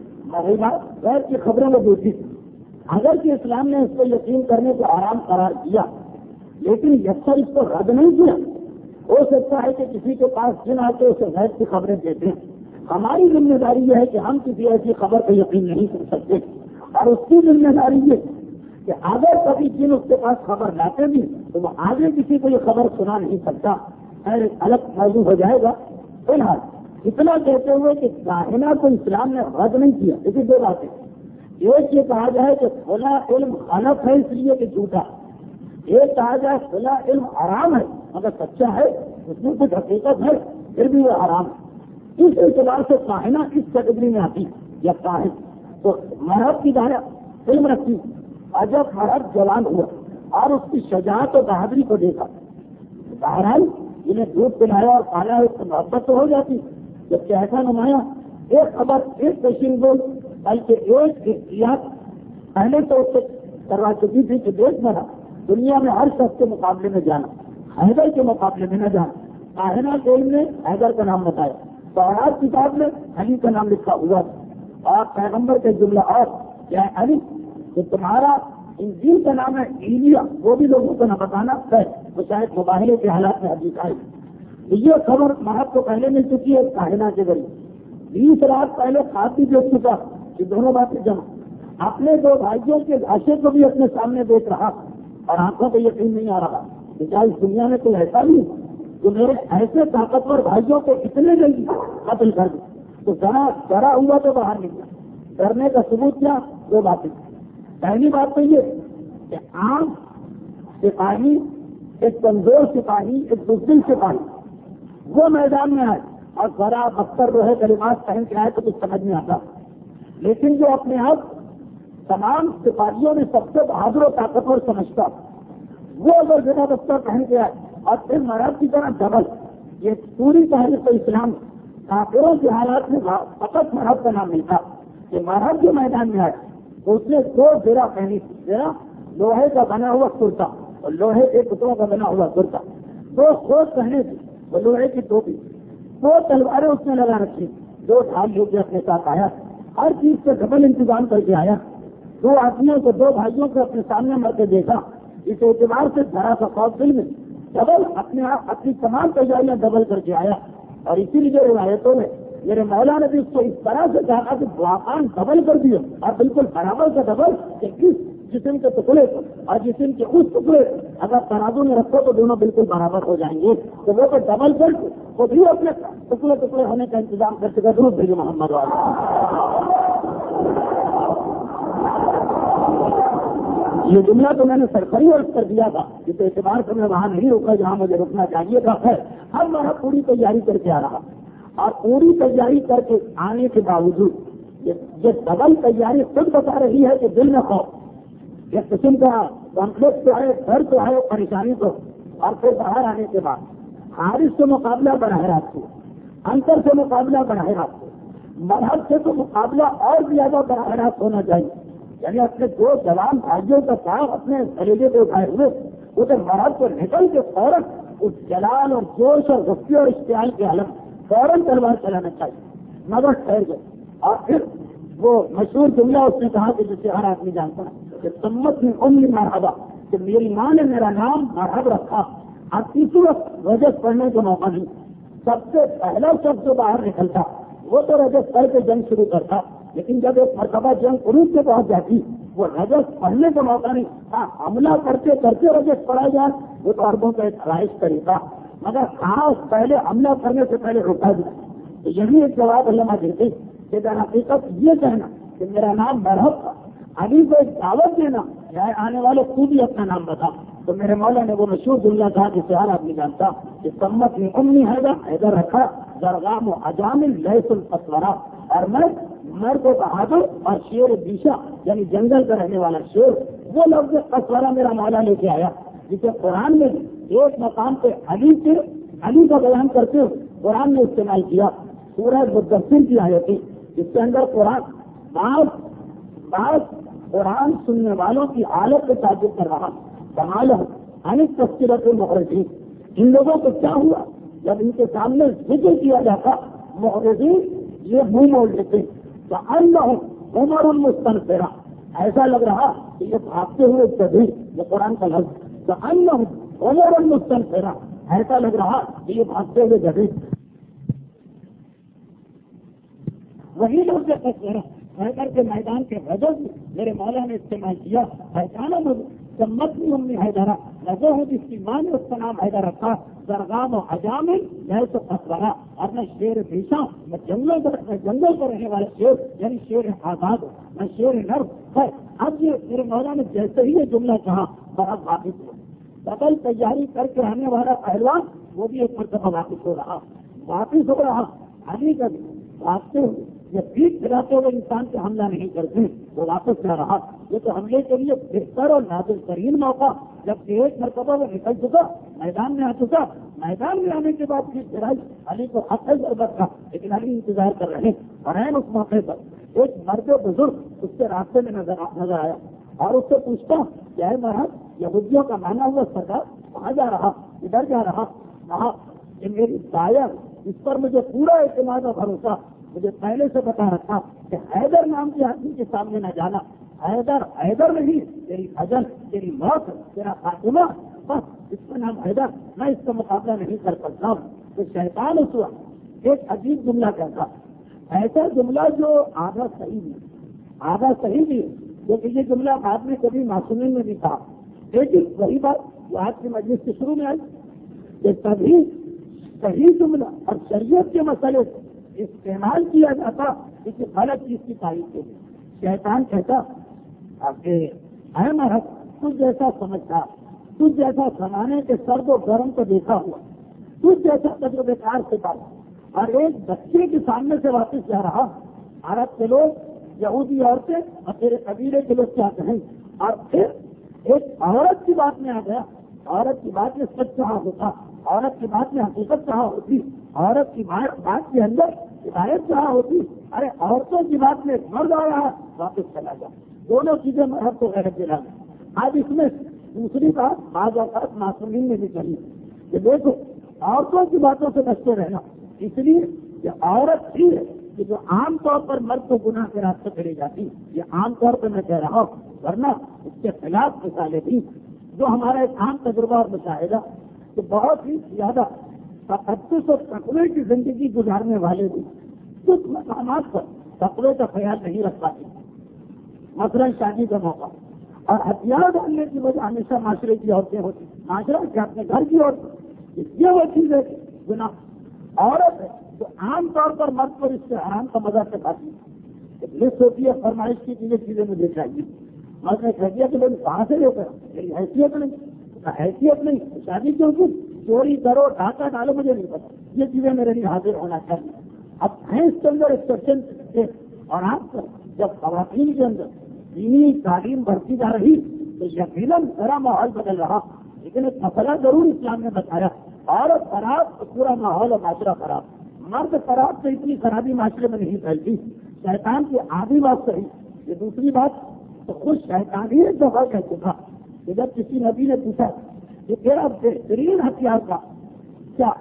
غیب کی خبروں میں دوسری تھی. اگر کہ اسلام نے اس کو یقین کرنے کو آرام قرار دیا، لیکن یکسر اس کو رد نہیں کیا. ہو سکتا ہے کہ کسی کے پاس جن آ کے اسے غیب کی خبریں دیتے ہیں، ہماری ذمہ داری یہ ہے کہ ہم کسی ایسی خبر پہ یقین نہیں کر سکتے، اور اس کی ذمہ داری یہ کہ اگر کبھی جن اس کے پاس خبر لاتے بھی تو وہ آگے کسی کو یہ خبر سنا نہیں سکتا، خیر ایک الگ موضوع ہو جائے گا۔ فی الحال اتنا کہتے ہوئے کہ کائنات کو اسلام نے رد نہیں کیا، لیکن دو باتیں، ایک یہ کہا جائے کہ کھلا علم غلط ہے اس لیے کہ جھوٹا، ایک کہا جائے کھلا علم حرام ہے مگر سچا ہے، اس میں کچھ حقیقت ہے پھر بھی وہ حرام ہے۔ اس اعتبار سے کائنہ اس کیٹیگری میں آتی یا کائن تو مرحب کی دایا علم رکھی، اور جب مرحب جوان ہوا اور اس کی شجاعت و بہادری کو دیکھا، بہرحال انہیں دودھ پلایا اور کھایا، اس سے محبت تو ہو جاتی، جب کہ ایسا نمایا ایک خبر ایک پیشین گول بلکہ ایک احتیاط پہلے تو اس سے کروا چکی تھی کہ دیش میں دنیا میں ہر شخص کے مقابلے میں جانا، حیدر کے مقابلے میں نہ جانا۔ کائنہ علم نے حیدر کا نام بتایا، تورات کتاب میں علی کا نام لکھا ہوا، اور پیغمبر کا جملہ اور کیا ہے علی، تو تمہارا انجیل کا نام ہے ایلیا، وہ بھی لوگوں کو نہ بتانا ہے، وہ شاید مباہلے کے حالات میں حدیث آئی۔ یہ خبر محب کو پہلے مل چکی ہے کائنہ کے ذریعے، بیس رات پہلے خواب بھی دیکھ چکا، یہ دونوں باتیں جمع، اپنے دو بھائیوں کے لاشیں کو بھی اپنے سامنے دیکھ رہا اور آنکھوں پہ یقین نہیں آ رہا کہ کیا اس دنیا میں کوئی ایسا نہیں جو میرے ایسے طاقتور بھائیوں کو اتنے جلدی قتل کر دے۔ تو ذرا ڈرا ہوا تو باہر نکلا، ڈرنے کا ثبوت کیا؟ دو باتیں، پہلی بات تو یہ کہ عام سپاہی، ایک کمزور سپاہی، ایک بزدل سپاہی وہ میدان میں آئے اور ذرا بختر جو ہے کلمات پہن کے آئے تو کچھ سمجھ میں آتا، لیکن جو اپنے آپ تمام سپاہیوں میں سب سے بہادر و طاقتور سمجھتا وہ اگر ذرا بختر پہن کے آئے اور پھر مرحب کی طرح ڈبل، یہ پوری تاریخ اسلام کافروں کے حالات میں فقط مرحب کا نام نہیں تھا کہ مرحب جو میدان میں آئے تو اس نے دو زیرہ پہنی تھی، زیرہ لوہے کا بنا ہوا کرتا اور لوہے کے پتوں کا بنا ہوا کرتا، دو خوش پہنے تھے وہ لوہے کی ٹوپی، دو تلواریں اس نے لگا رکھی، دو ڈھال لے کے اپنے ساتھ آیا، ہر چیز سے ڈبل انتظام کر کے آیا، دو آدمیوں کو دو بھائیوں کو اپنے سامنے مر کے دیکھا، اس اعتبار سے ذرا سا خوف دل میں ڈبل اپنے آپ اپنی تمام تیاریاں ڈبل کر کے آیا، اور اسی لیے روایتوں میں میرے مولا نے بھی اس کو اس طرح سے کہا کہ واقعان ڈبل کر دیا اور بالکل برابر کا ڈبل کہ کس جسم کے ٹکڑے اور جسم کے اس ٹکڑے اگر ترازو میں رکھو تو دونوں بالکل برابر ہو جائیں گے، تو وہ تو ڈبل کر کے وہ بھی اپنے ٹکڑے ٹکڑے ہونے کا انتظام کر سکے۔ ضرور بھیجو محمد والا، یہ جملہ تو میں نے سرکاری عرض کر دیا تھا، اس اعتبار سے میں وہاں نہیں رکا جہاں مجھے رکنا چاہیے تھا۔ خیر ہر مرا پوری تیاری کر کے آ رہا، اور پوری تیاری کر کے آنے کے باوجود یہ ڈبل تیاری خود بتا رہی ہے کہ دل میں خوف، ایک قسم کا کانفلکٹ تو ہے، ڈر تو ہے، پریشانی تو، اور پھر باہر آنے کے بعد خارج سے مقابلہ براہ راست ہو، انتر سے مقابلہ براہ راست ہو، مرحب سے تو مقابلہ اور زیادہ براہ راست ہونا چاہیے، یعنی اپنے دو جوان بھائیوں کا ساتھ اپنے خلیجے کو اٹھائے ہوئے اسے مرحب کو نکل کے فوراً اس جلال اور جوش اور غصے اور اشتعال کے عالم فوراً تلوار چلانا چاہیے، مگر ٹھہر گئے، اور پھر وہ مشہور جملہ اس نے کہا کہ جسے ہر آدمی جانتا ہے کہ سمت میں امی مرحبا، کہ میری ماں نے میرا نام مرحب رکھا، اور کسی وقت رجس پڑھنے کا موقع نہیں، سب سے پہلا شخص جو باہر نکلتا وہ تو رجس پڑھ کے جنگ شروع کرتا، لیکن جب ایک مرتبہ جنگ عروج سے پہنچ جاتی وہ رجس پڑھنے کا موقع نہیں، ہاں حملہ کرتے کرتے رجس پڑھا جائے وہ تو عربوں کا ایک خواہش طریقہ، مگر خاص پہلے حملہ کرنے سے پہلے روکا جائے، تو یہی ایک جواب علماء دیتے کہ در حقیقت یہ کہنا کہ میرا نام مرحب تھا، ابھی کو ایک دعوت دینا چاہے آنے والے تو بھی اپنا نام بتا، تو میرے مولا نے وہ مشہور جملہ کہا جسے ہر آدمی جانتا کہ سمت میں امی حیدر حیدر رکھا درغام و اجامل لیس الفسورا، اور میں مرد و بہادر اور شیر دیشا یعنی جنگل کا رہنے والا شیر، وہ لفظ قصورہ میرا مولا لے کے آیا جسے قرآن میں ایک مقام پہ علی سے علی کا بیان کرتے ہوئے قرآن نے استعمال کیا، سورہ مدثر کی آیتیں جس کے اندر قرآن بعض بعض قرآن سننے والوں کی حالت کو تعجب کر رہا، کمال انیک تذکرۃ المخرجین، ان لوگوں کو کیا ہوا جب ان کے سامنے ذکر کیا جاتا مخرجین یہ منہ موڑ لیتے تو انہم عمر المستنفرہ، ایسا لگ رہا کہ یہ بھاگتے ہوئے گدھے، یہ قرآن کا لفظ، تو انہم عمر المستنفرہ، ایسا لگ رہا کہ یہ بھاگتے ہوئے گدھے۔ وہی لوگ جو تصویر حیدر کے میدان کے غزل میرے مولا نے استعمال کیا. پہچانا مجھے سمت بھی ہم نے حیدرہ نظر ہوں جس کی ماں نے اس کا نام حیدر رکھا. درگام و حجام ہے تو پسورا اور میں شیر پیشہ میں جنگلوں پر میں جنگل پر رہنے والے شیر یعنی شیر آزاد میں شیر نر ہے. اب یہ میرے مولا نے جیسے ہی یہ جملہ کہا بڑا واقف ہو ڈبل تیاری کر کے آنے والا پہلوان وہ بھی ایک مرتبہ واپس ہو رہا واپس ہو رہا علی کا واپس یہ پیٹ کھلاتے ہوئے انسان پہ حملہ نہیں کرتے وہ واپس جا رہا. یہ تو حملے کے لیے بہتر اور نادر ترین موقع جب ایک مرتبہ وہ نکل چکا میدان میں آ چکا. میدان میں آنے کے بعد پھر چڑھائی علی کو حق ہے ضرورت تھا لیکن علی انتظار کر رہے اور این اس موقع پر ایک مرد بزرگ اس کے راستے میں نظر نظر آیا اور اس سے پوچھتا کیا ہے مہاراج یہودیوں کا مانا ہوا سردار کہاں جا رہا ادھر جا رہا. کہا کہ میری دایا اس پر مجھے پورا اعتماد اور بھروسہ مجھے پہلے سے بتا رکھا کہ حیدر نام کے آدمی کے سامنے نہ جانا. حیدر حیدر نہیں تیری حجر تیری موت تیرا خاتمہ بس اس کا نام حیدر میں اس کا مقابلہ نہیں کر سکتا ہوں. تو شیطان اس وقت ایک عجیب جملہ کہتا ایسا جملہ جو آدھا صحیح نہیں آدھا صحیح بھی کیونکہ یہ جملہ بعد میں کبھی معصومین میں بھی تھا لیکن وہی بات جو آج کی مجلس کے شروع میں آئی کہ کبھی صحیح جملہ اور شریعت کے مسئلے سے استعمال کیا جاتا کسی غلط چیز کی تعریف کے لیے. شیطان کہتا کہ اے مرد تجھ جیسا سمجھتا تجھ جیسا زمانے کے سرد و گرم کو دیکھا ہوا تجھ جیسا تجربے کار سے بات اور ایک بچے کے سامنے سے واپس جا رہا. عرب کے لوگ یہودی عورتیں اور تیرے قبیلے کے لوگ کیا کہیں اور پھر ایک عورت کی بات میں آ گیا. عورت کی بات میں سچ کہا ہوتا عورت کی بات میں حقیقت کہا ہوتی عورت کی بات کے اندر ہدایت کہا ہوتی. ارے عورتوں کی بات میں مرد آ رہا واپس چلا جا. دونوں چیزیں مرد کو غیرت دلا گئی. آج اس میں دوسری بات بعض اوقات معصومین میں بھی چلی کہ دیکھو عورتوں کی باتوں سے بچتے رہنا اس لیے کہ عورت ہی ہے کہ جو عام طور پر مرد کو گناہ کے راستے چلی جاتی. یہ عام طور پر میں کہہ رہا ہوں ورنہ اس کے خلاف مثالیں بھی جو ہمارا ایک عام تجربہ اور مشاہدہ کہ بہت ہی زیادہ تقدس اور تقوی کی زندگی گزارنے والے بھی کچھ مقامات پر تقوی کا خیال نہیں رکھ پاتے. مثلاً شادی کا موقع اور ہتھیار ڈالنے کی وجہ ہمیشہ معاشرے کی عورتیں ہوتی معاشرہ کے اپنے گھر کی عورتیں یہ وہ چیز ہے گناہ عورت ہے جو عام طور پر مرد پر اس سے حرام کا مزہ سے کھاتی ہے. لسٹ ہوتی ہے فرمائش کی چیزیں چیزیں مجھے چاہیے. مرد نے کہہ دیا کہ لوگ کہاں سے لے کر میری حیثیت نہیں حیثیت نہیں شادی کیوں کی چوری کرو ڈھاکہ ڈالو مجھے نہیں پتا یہ چیزیں میرے لیے حاضر ہونا چاہیے. اب ہیں اس کے اندر ایکسپشن تھے اور آپ جب خواتین کے اندر دینی تعلیم بڑھتی جا رہی تو یقیناً ذرا ماحول بدل رہا. لیکن ایک مسئلہ ضرور اسلام نے بتایا عورت خراب تو پورا ماحول اور معاشرہ خراب. مرد خراب تو اتنی خرابی معاشرے میں نہیں پھیلتی. شیطان کی آدھی بات صحیح. یہ دوسری بات تو خود شیطان ہی ایک دفعہ کہہ چکا کہ جب کسی نبی نے پوچھا کہ تیرا بہترین ہتھیار کا کیا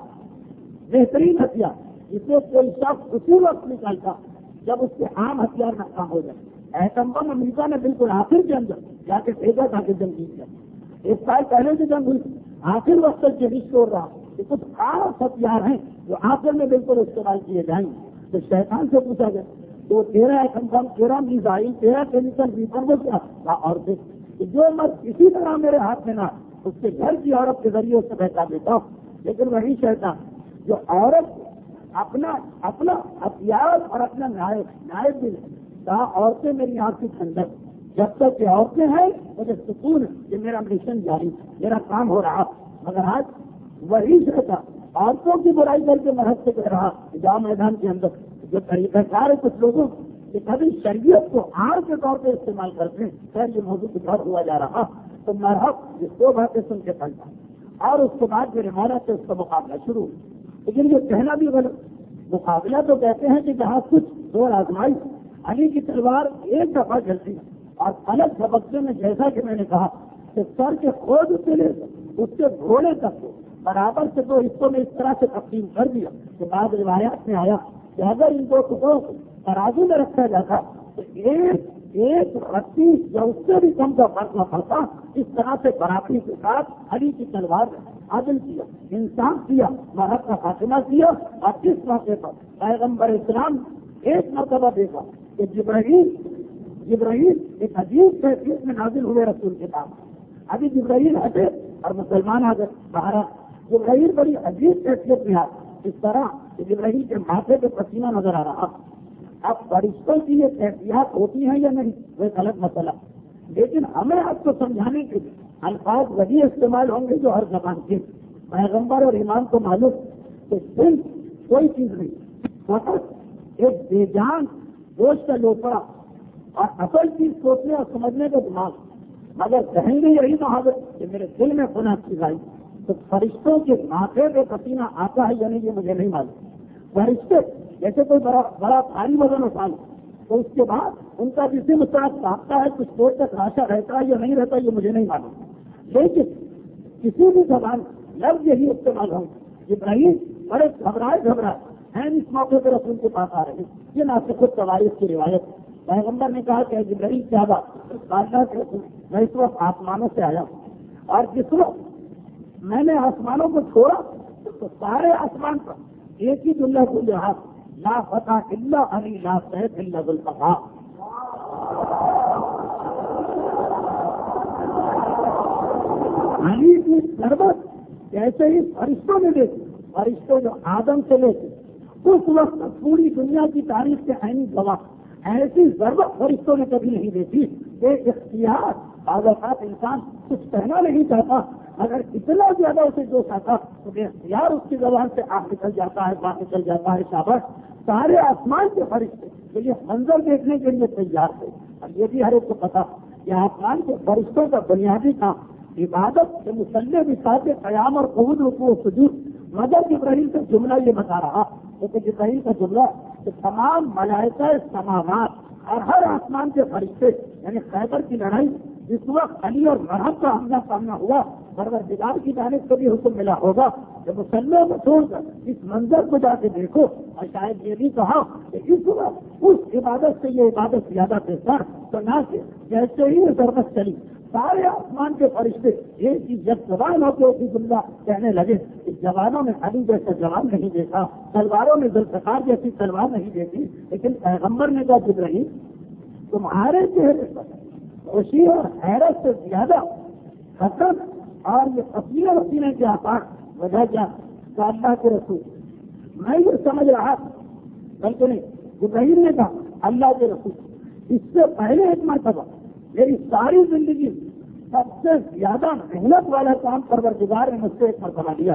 بہترین ہتھیار جسے کوئی شخص اسی وقت نکالتا جب اس کے عام ہتھیار ناکام ہو جائے. ایٹم بم امریکہ نے بالکل آخر کے اندر جا کے بھیجا تھا کہ جنگ جیت گیا. ایک سال پہلے سے جنگ ہوئی آخر وقت تک یہ نہیں چھوڑ رہا کہ کچھ خاص ہتھیار ہیں جو آخر میں بالکل استعمال کیے جائیں گے. تو شیطان سے پوچھا گیا تو تیرہ ایٹم بم تیرہ میزائل تیرہ کیمیکل ویپن وہ کیا اور جو مرد کسی طرح میرے ہاتھ میں نہ اس کے گھر کی عورت کے ذریعے اس سے بہتا دیتا ہوں. لیکن وہی شیطان جو عورت اپنا اپنا ہتھیار اور اپنا نائب نائب بھی کہا عورتیں میری آنکھ کی ٹھنڈک جب تک کہ عورتیں ہیں مجھے سکون ہے کہ میرا مشن جاری میرا کام ہو رہا. مگر آج وہی شیطان عورتوں کی برائی کر کے مرد سے کہہ رہا جاؤ میدان کے اندر جو طریقہ کار ہے کچھ لوگوں کہ کبھی شریعت کو آڑ کے طور پہ استعمال کرتے ہیں. خیر یہ موضوع بہت ہوا جا رہا تو مرحب یہ دو باتیں سن کے پڑھتا اور اس کے بعد میرے مولا سے اس کا مقابلہ شروع. لیکن یہ کہنا بھی غلط مقابلہ تو کہتے ہیں کہ جہاں کچھ دور آزمائی علی کی تلوار ایک دفعہ چلتی اور الگ جھپکنے میں جیسا کہ میں نے کہا کہ سر کے خود سے لے اس کے گھوڑے تک کو برابر سے دو حصوں میں اس طرح سے تقسیم کر دیا کہ بعض روایات میں آیا کہ اگر ان دو ٹکڑوں کو ترازو میں رکھا جاتا تو ایک ایک رسی یا اس سے بھی کم کا فرق نہ پڑتا. اس طرح سے برابری کے ساتھ علی کی تلوار نے عدل کیا انصاف کیا مرد کا خاتمہ کیا. اور اس موقع پر پیغمبر اسلام ایک مرتبہ دیکھا کہ جبرائیل جبرائیل ایک عجیب کیفیت میں نازل ہوئے رسول کے پاس. ابھی جبرائیل ہٹے اور مسلمان آ گئے باہر. جبرائیل بڑی عجیب کیفیت میں آئے, اس طرح کہ جبرائیل کے ماتھے پہ پسینہ نظر آ رہا. اب فرشتوں کی یہ کیفیات ہوتی ہیں یا نہیں وہ ایک الگ مسئلہ, لیکن ہمیں آپ کو سمجھانے کے لیے الفاظ وہی استعمال ہوں گے جو ہر زبان کے پیغمبر اور امام کو معلوم کہ صرف کوئی چیز نہیں, فقط ایک بے جان گوشت کا لوپڑا اور اصل چیز سوچنے اور سمجھنے کا دماغ. مگر کہیں گے یہی محاورت کہ میرے دل میں گناہ کی گائی, تو فرشتوں کے ماتھے پہ پسینہ آتا ہے یا نہیں یہ مجھے نہیں معلوم. فرشتے جیسے کوئی بڑا بڑا بھاری وزن اٹھا لو تو اس کے بعد ان کا جسم ساتھ کاٹتا ہے, کچھ دور تک راشا رہتا ہے یا نہیں رہتا یہ مجھے نہیں معلوم. لیکن کسی بھی زبان لفظ یہی استعمال ہوں. ابراہیم بڑے گھبرائے گھبرائے ہیں اس موقع پہ رسول کے پاس آ رہے ہیں. یہ ناسخ التواریخ کی روایت. پیغمبر نے کہا کہ ابراہیم کیا بات, میں اس وقت آسمانوں سے آیا ہوں اور جس وقت میں نے آسمانوں کو چھوڑا تو سارے آسمان پر ایک ہی جملہ کو لحاظ لا فتح اللہ علی لا سیف اللہ ذوالفقار. علی کی ضربت جیسے ہی فرشتوں نے دیکھی, فرشتوں جو آدم سے لے کے اس وقت پوری دنیا کی تاریخ کے عینی گواہ, ایسی ضرورت فرشتوں نے کبھی نہیں دیکھی. بے اختیار بعض اوقات انسان کچھ کہنا نہیں چاہتا, اگر اتنا زیادہ اسے جوش آتا تو بے اختیار اس کی زبان سے آگ نکل جاتا ہے, بات نکل جاتا ہے. شاباش سارے آسمان کے فرشتے تو یہ منظر دیکھنے کے لیے تیار تھے. اور یہ بھی ہر ایک کو پتا کہ آسمان کے فرشتوں کا بنیادی کام عبادت کے مسلح بساط قیام اور قعود رکوع و سجود. مگر ابراہیم کا جملہ یہ بتا رہا کیونکہ ابراہیم کا جملہ کہ تمام ملائکہ سماوات اور ہر آسمان کے فرشتے, یعنی خیبر کی لڑائی جس وقت علی اور مرحب کا آمنا سامنا ہوا, پروردگار کی جانب سے بھی حکم ملا ہوگا کہ مسلح کو چھوڑ کر اس منظر کو جا کے دیکھو. اور شاید یہ بھی کہا کہ اس وقت اس عبادت سے یہ عبادت زیادہ بہتر. تو نہ کہ جیسے ہی ضرورت چلی سارے آسمان کے فرشتے ایک ہی جب جوان ہو کے اسی جملہ کہنے لگے کہ جوانوں نے علی جیسا جوان نہیں دیکھا, تلواروں نے ذوالفقار جیسی تلوار نہیں دیکھی. لیکن پیغمبر نے کہا جبرائیل تمہارے چہرے پر خوشی اور حیرت سے زیادہ حسن اور یہ پسینے وسینے کے آسان وجہ کیا کہ اللہ کے رسول میں یہ سمجھ رہا بلکہ نہیں. جبرائیل نے کہا اللہ کے رسول اس سے پہلے ایک مرتبہ میری ساری زندگی سب سے زیادہ محنت والا کام پروردگار نے مجھ سے ایک مرتبہ دیا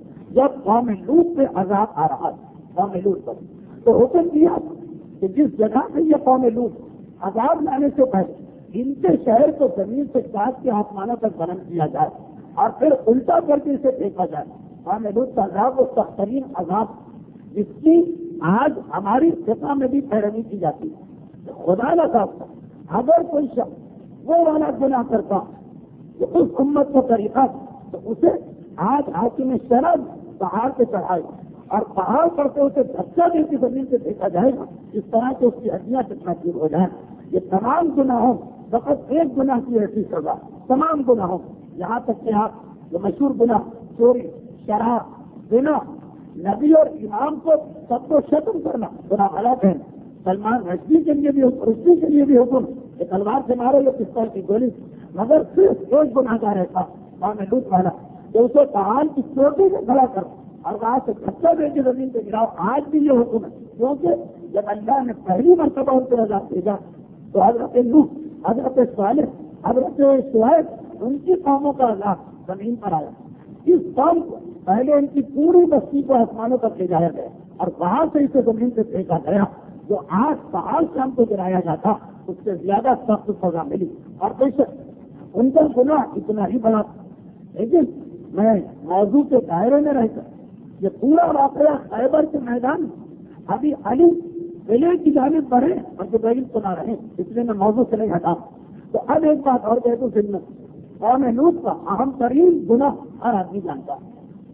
جب قوم لوط پہ عذاب آ رہا تھا. قوم لوط پر تو حکم دیا کہ جس جگہ سے یہ قوم لوط عذاب لانے سے پہلے ان کے شہر کو زمین سے کاٹ کے آسمانوں تک بلند کیا جائے اور پھر الٹا کر کے اسے پھینکا جائے. قوم لوط کا عذاب وہ سخت ترین عذاب جس کی آج ہماری فقہ میں بھی پیروی کی جاتی ہے. خدا نہ خاصا اگر کوئی شخص وہ والا گناہ کرتا تو اس امت کا طریقہ تو اسے آج حاکم شرع پہاڑ پہ چڑھائے اور پہاڑ پر سے اسے دھکا دے کے زمین سے پھینکا جائے گا, اس طرح سے اس کی ہڈیاں کتنا چور ہو جائیں. یہ تمام گناہوں فقط ایک گناہ کی ایسی سزا, تمام گناہوں یہاں تک کہ آپ جو مشہور گناہ چوری, شراب, زنا, نبی اور امام کو سب کو ختم کرنا گناہ غلط ہے. سلمان رشدی کے لیے بھی رشدی کے لیے بھی حکم کہ تلوار سے مارو یا پستول کی گولی. مگر صرف ایک گناہ گار ایسا قوم لوط والا کہ اسے پہاڑ کی چوٹی سے کھڑا کرو اور وہاں سے دھکا دے کے زمین پہ گراؤ. آج بھی یہ حکم ہے کیونکہ جب اللہ نے پہلی مرتبہ ان کو عذاب بھیجا تو حضرت نوح, حضرت صالح, حضرت شعیب ان کی قوموں کا عذاب زمین پر آیا. اس قوم کو پہلے ان کی پوری بستی کو آسمانوں تک لے جایا گیا اور وہاں سے اسے زمین سے پھینکا گیا. جو آج پہاڑ سے ہم کو گرایا جاتا اس سے زیادہ سخت سزا ملی. اور بے شک ان کا گناہ اتنا ہی بڑا, لیکن میں موضوع کے دائرے میں رہ کر یہ پورا واقعہ خیبر کے میدان ابھی علی قلعے کی جانب بڑھے اور جبرائیل کو نہ رہے, اس لیے میں موضوع سے نہیں ہٹا. تو اب ایک بات اور کہہ دوں فلم قوم لوط کا اہم ترین گناہ ہر آدمی جانتا ہے,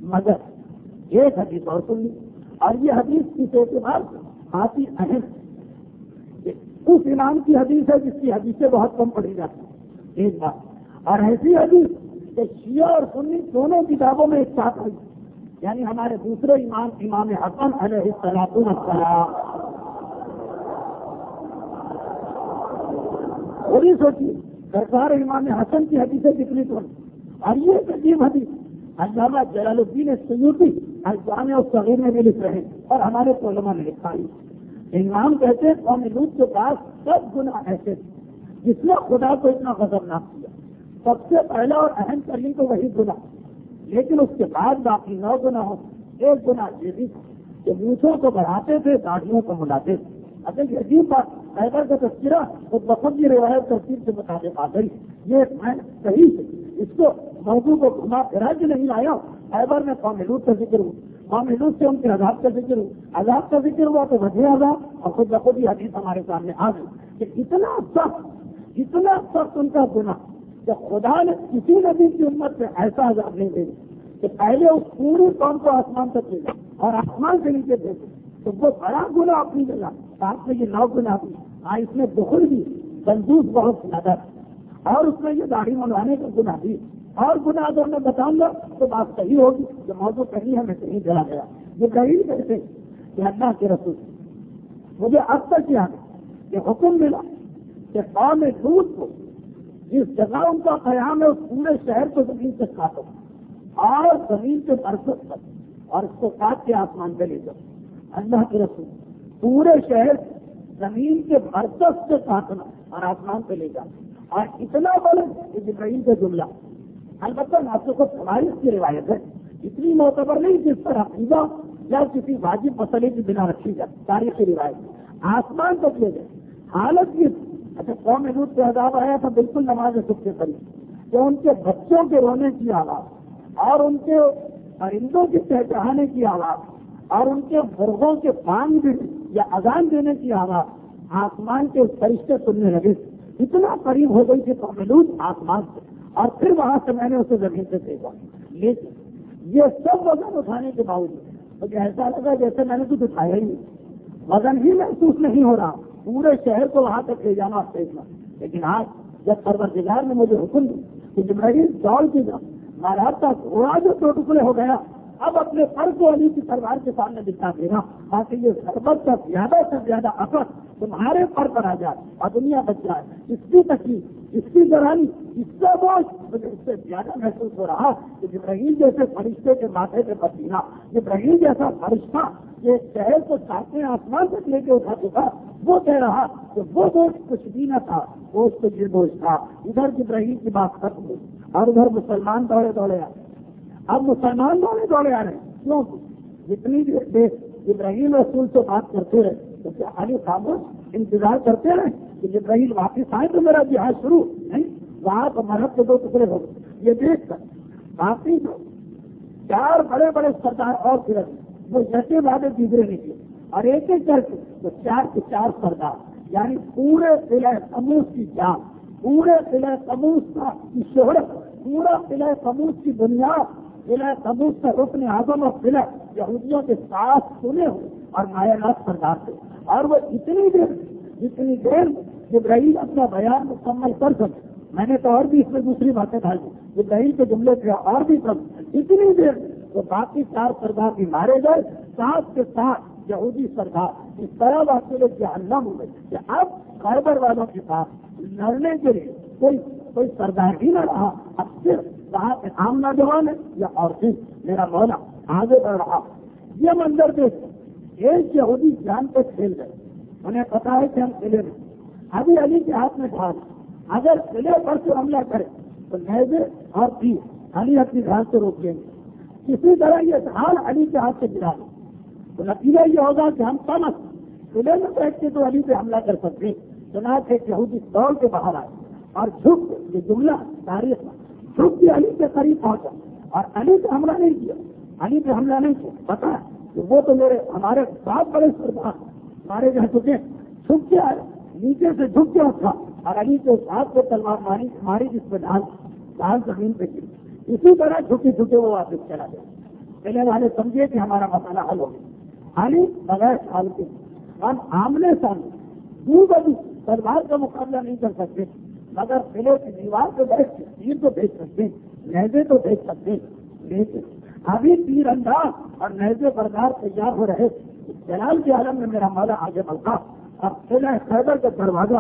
مگر ایک حدیث اور سن لی اور یہ حدیث کس اعتبار سے کافی اہم اس امام کی حدیث ہے جس کی حدیثیں بہت کم پڑھی جاتی ہیں. ایک بات اور ایسی حدیث کہ شیعہ اور سنی دونوں کتابوں میں ایک ساتھ ہوئی, یعنی ہمارے دوسرے امام امام حسن علیہ السلام والسلام خود ہی سوچیے سرکار امام حسن کی حدیثیں کتنی تو اور یہ ایک عجیب حدیث علامہ جلال الدین السیوطی الجامع الصغیر میں بھی لکھ رہے ہیں اور ہمارے علماء نے لکھا ہے امام کہتے ہیں قوم لوط کے پاس سب گناہ ایسے تھے جس نے خدا کو اتنا غضبناک کیا سب سے پہلا اور اہم ترین تو وہی گناہ لیکن اس کے بعد باقی نو گناہ ہو ایک گناہ یہ بھی کہ مونچھوں کو بڑھاتے تھے داڑھیوں کو ملاتے تھے اصل یہ عجیب بات خیبر کا تذکرہ خود بخود کی روایت ترتیب کے مطابق آ گئی یہ میں صحیح سے اس کو موضوع کو گھما پھرا کے نہیں لایا خیبر میں قوم لوط کا ذکر ہوا قوم لوط سے ان کے عذاب کا ذکر ہوا عذاب کا ذکر ہوا تو وجہ عذاب اور خود بخود یہ حدیث ہمارے سامنے آ گئی کہ اتنا سخت اتنا سخت ان کا گناہ کہ خدا نے کسی نبی کی امت میں ایسا عذاب نہیں دے کہ پہلے اس پوری قوم کو آسمان تک لے گا اور آسمان سے نیچے بھیجے تو وہ بڑا گناہ اپنی جگہ ساتھ میں یہ نو گناہ بھی ہاں اس میں بخل بھی بندوق بہت زیادہ اور اس میں یہ داڑھی منوانے کا گناہ بھی اور گناہ اگر میں بتاؤں گا تو بات صحیح ہوگی جو موضوع کہیں ہمیں کہیں چلا گیا یہ دلیل کہتے کہ اللہ کے رسول مجھے اب تک یاد ہے کہ حکم ملا کہ قوم لوط کو جس جگہ ان کا قیام ہے اس پورے شہر کو زمین سے کاٹو اور زمین کے برکت پر اور اس کو کاٹ کے آسمان پہ لے جاؤ اللہ کے رسول پورے شہر زمین کے برکت سے کاٹنا اور آسمان پہ لے جانا اور اتنا بڑا جبرائیل کا جملہ البتہ ناسوں کو تمہاری کی روایت ہے اتنی معتبر نہیں جس پر عقیدہ یا کسی واجب مسئلے کی بنا رکھی جائے تاریخی روایت آسمان تک لے جائے حالت کی اچھا قوم لوط سے عذاب آیا تھا بالکل نماز صبح کے قریب کہ ان کے بچوں کے رونے کی آواز اور ان کے پرندوں کے چہچہانے کی آواز اور ان کے مرغوں کے بانگ دینے یا اذان دینے کی آواز آسمان کے فرشتے سننے لگے اتنا قریب ہو گئی کہ قوم لوط آسمان سے اور پھر وہاں سے میں نے اسے زمین سے دیکھا لیکن یہ سب وزن اٹھانے کے باوجود مجھے ایسا لگا جیسے میں نے کچھ اٹھایا ہی نہیں وزن ہی محسوس نہیں ہو رہا پورے شہر کو وہاں تک لے جانا دیکھنا لیکن آج جب پروردگار نے مجھے حکم دی کہ جبرائیل دوڑ کی جا مارا تک اڑا جو دو ٹکڑے ہو گیا اب اپنے پر کو علی کی تلوار کے سامنے دکھا دینا تاکہ یہ ضربت کا زیادہ سے زیادہ اثر تمہارے پر پر آ جائے اور دنیا بچ جائے اس کی تکلیف اس کی درانی اس کا بوجھ مجھے اس سے زیادہ محسوس ہو رہا کہ جبرائیل جیسے فرشتے کے ماتھے پہ پسینہ جبرائیل جیسا فرشتہ یہ شہر کو چاہتے آسمان تک لے کے اٹھا چکا وہ کہہ رہا کہ وہ بوجھ کچھ بھی نہ تھا بوجھ تو یہ بوجھ تھا ادھر جبرائیل کی بات ختم ہوئی اور ادھر مسلمان دوڑے دوڑے آئے اب مسلمان دوڑے دوڑے آ رہے ہیں کیوں جتنی دیر ابراہیم رسول سے بات کرتے رہے تو کیا خالی خاموش انتظار کرتے رہے کہ جبرائیل واپس آئے تو میرا جہاد شروع نہیں وہاں تو مرد کے دو ٹکڑے ہو گئے یہ دیکھ کر باقی جو چار بڑے بڑے سردار اور پھر وہ جیسے وعدے گزرے نکلے اور ایک ایک کر کے تو چار کے چار سردار یعنی پورے قلعہ سموس کی جان پورے قلعہ سموس کا کی شہرت پورا قلعہ سموس کی بنیاد قلعہ سموس کا رکن اعظم اور قلعہ یہودیوں کے ساتھ سنے ہوئے اور مایانات سردار تھے اور وہ اتنی دیر جتنی دیر جبرائیل اپنا بیان مکمل کر سکے میں نے تو اور بھی اس میں دوسری باتیں ڈالی جبرائیل کے جملے پہ اور بھی کم اتنی دیر تو باقی چار سردار بھی مارے گئے ساتھ کے ساتھ یہودی سردار اس طرح واقعے لوگ جہنم ہو گئے کہ اب خیبر والوں کے ساتھ لڑنے کے لیے کوئی کوئی سردار ہی نہ رہا اب صرف کہا کہ عام نوجوان ہے یا عورتیں میرا مولا آگے بڑھ رہا یہ منظر دیکھ ایک یہودی جان پہ کھیل گئے انہیں پتا ہے کہ ہم قلعے میں ابھی علی کے ہاتھ میں ڈھال اگر قلعے پر سے حملہ کرے تو نیزے اور تیر علی اپنی ڈھال سے روک لیں گے کسی طرح یہ ڈھال علی کے ہاتھ سے گرا دیں تو نتیجہ یہ ہوگا کہ ہم سمجھ قلعے میں بیٹھ کے تو علی پہ حملہ کر سکتے چنانچہ ایک یہودی دوڑ کے باہر آئے اور جھک یہ جملہ تاریخ میں جھک کے علی کے قریب پہنچا اور علی پہ حملہ نہیں کیا علی پہ حملہ نہیں کیا پتا ہے کہ وہ تو میرے ہمارے بہت بڑے سردار ہمارے جہاں چکے جھک کے آئے نیچے سے جھک کے اٹھا اور علی کے ساتھ کو تلوار ماری ماری جس پہ ڈھال ڈھال زمین پہ گری اسی طرح جھکے جھکے وہ واپس چلا گیا پہلے والے سمجھے کہ ہمارا مسئلہ حل ہو گیا علی بغیر ڈھال کے ہم آمنے سامنے دور بدو تلوار کا مقابلہ نہیں کر سکتے مگر قلعے کی دیوار پہ بیٹھ کے تیر تو دیکھ سکتے نیزے تو دیکھ سکتے لیکن ابھی تیر انداز اور نیزے بردار تیار ہو رہے جلال کے عالم میں میرا مولا آگے بڑھا اب قلعہ خیبر کا دروازہ